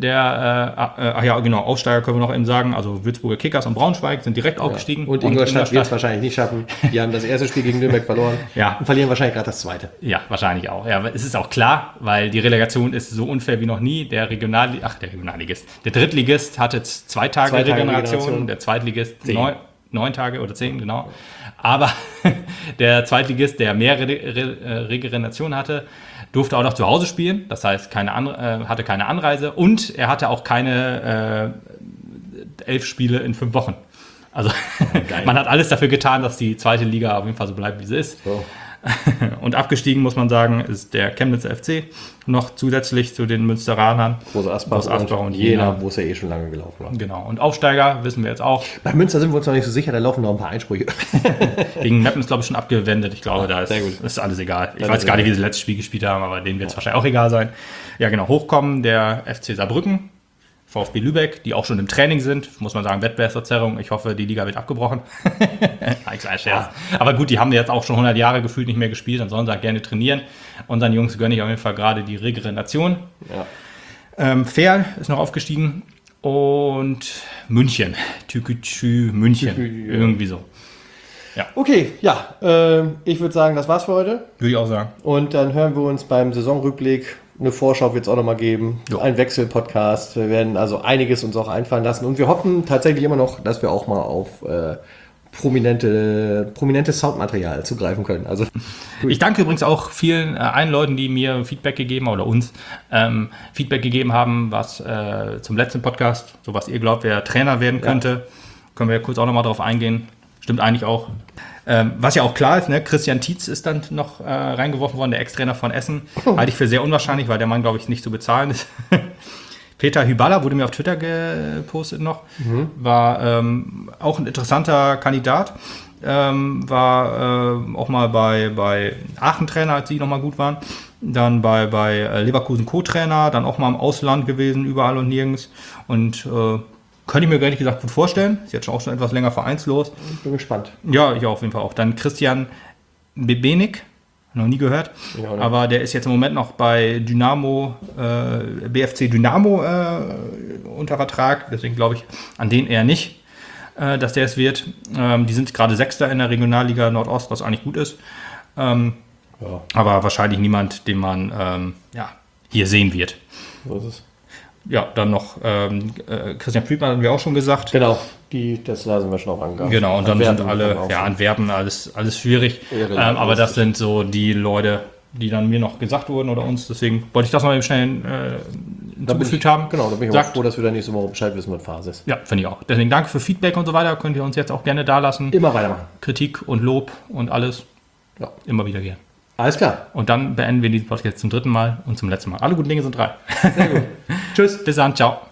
Der, äh, äh, ach ja, genau, Aufsteiger können wir noch eben sagen. Also Würzburger Kickers und Braunschweig sind direkt aufgestiegen. Und Ingolstadt wird es wahrscheinlich nicht schaffen. Die haben das erste Spiel gegen Nürnberg verloren Ja. und verlieren wahrscheinlich gerade das zweite. Ja, wahrscheinlich auch. Ja, aber es ist auch klar, weil die Relegation ist so unfair wie noch nie. Der Regional, ach, der Regionalligist. Der Drittligist hatte jetzt zwei Tage, Zwei Tage Regeneration, Regeneration. der Zweitligist Zehn. neun, neun Tage oder zehn, genau. Aber der Zweitligist, der mehr Re Re äh, Regeneration hatte, durfte auch noch zu Hause spielen. Das heißt, keine Anre äh, hatte keine Anreise und er hatte auch keine äh, elf Spiele in fünf Wochen. Also man hat alles dafür getan, dass die zweite Liga auf jeden Fall so bleibt, wie sie ist. So. Und abgestiegen, muss man sagen, ist der Chemnitzer F C noch zusätzlich zu den Münsteranern. Große Asbach, Groß Asbach und Jena, Jena. wo es ja eh schon lange gelaufen war. Genau. Und Aufsteiger wissen wir jetzt auch. Bei Münster sind wir uns noch nicht so sicher, da laufen noch ein paar Einsprüche. Gegen Meppen ist, glaube ich, schon abgewendet. Ich glaube, da ist, sehr gut. ist alles egal. Ich Das weiß ist gar nicht, egal. wie sie das letzte Spiel gespielt haben, aber denen wird es wahrscheinlich auch egal sein. Ja, genau. Hochkommen der F C Saarbrücken, VfB Lübeck, die auch schon im Training sind. Muss man sagen, Wettbewerbsverzerrung. Ich hoffe, die Liga wird abgebrochen. Ein kleiner Scherz. Aber gut, die haben jetzt auch schon hundert Jahre gefühlt nicht mehr gespielt. Dann sollen sie halt gerne trainieren. Unseren Jungs gönne ich auf jeden Fall gerade die Regeneration. Ja. Ähm, Ferl ist noch aufgestiegen und München. Tükütschü München. Tükü, ja. Irgendwie so. Okay, ja, ähm, ich würde sagen, das war's für heute. Würde ich auch sagen. Und dann hören wir uns beim Saisonrückblick. Eine Vorschau wird es auch nochmal geben. Jo. Ein Wechselpodcast. Wir werden also einiges uns auch einfallen lassen. Und wir hoffen tatsächlich immer noch, dass wir auch mal auf äh, prominente, prominentes Soundmaterial zugreifen können. Also Ich danke übrigens auch vielen äh, allen Leuten, die mir Feedback gegeben haben oder uns ähm, Feedback gegeben haben, was äh, zum letzten Podcast, so was ihr glaubt, wer Trainer werden könnte. Können wir kurz auch nochmal drauf eingehen. Stimmt eigentlich auch. Ähm, was ja auch klar ist, ne, Christian Tietz ist dann noch äh, reingeworfen worden, der Ex-Trainer von Essen. Halte ich für sehr unwahrscheinlich, weil der Mann, glaube ich, nicht zu bezahlen ist. Peter Hyballa wurde mir auf Twitter gepostet noch. War ähm, auch ein interessanter Kandidat. Ähm, war äh, auch mal bei, bei Aachen-Trainer, als die nochmal gut waren. Dann bei, bei äh, Leverkusen Co-Trainer, dann auch mal im Ausland gewesen, überall und nirgends. Und äh, könnte ich mir ehrlich gesagt gut vorstellen. Ist jetzt schon auch schon etwas länger vereinslos. ich bin gespannt. Ja, ich auf jeden Fall auch. Dann Christian Bebenik, noch nie gehört. Ja, ne? Aber der ist jetzt im Moment noch bei Dynamo, äh, B F C Dynamo äh, unter Vertrag. Deswegen glaube ich an den eher nicht, äh, dass der es wird. Ähm, die sind gerade Sechster in der Regionalliga Nordost, was eigentlich gut ist. Ähm, Ja, aber wahrscheinlich niemand, den man ähm, ja, hier sehen wird. so ist es. Ja, dann noch ähm, äh, Christian Friedmann hatten wir auch schon gesagt. Genau, die, das lassen wir schon auf Angaben. Genau, und dann Antwerpen sind alle, haben wir auch ja, schon. Antwerpen, alles, alles schwierig. Ja, genau, ähm, aber alles das sind so die Leute, die dann mir noch gesagt wurden oder uns. Deswegen wollte ich das noch eben schnell äh, Da bin hinzugefügt ich, haben. Genau, da bin ich auch Sagt, froh, dass wir dann nächste Woche Bescheid wissen, was Phase ist. ja, finde ich auch. Deswegen danke für Feedback und so weiter. Könnt ihr uns jetzt auch gerne da lassen. Immer weitermachen. Kritik und Lob und alles. Ja. Immer wieder gern. Alles klar. Und dann beenden wir diesen Podcast zum dritten Mal und zum letzten Mal. Alle guten Dinge sind drei. Sehr gut. Tschüss. Bis dann. Ciao.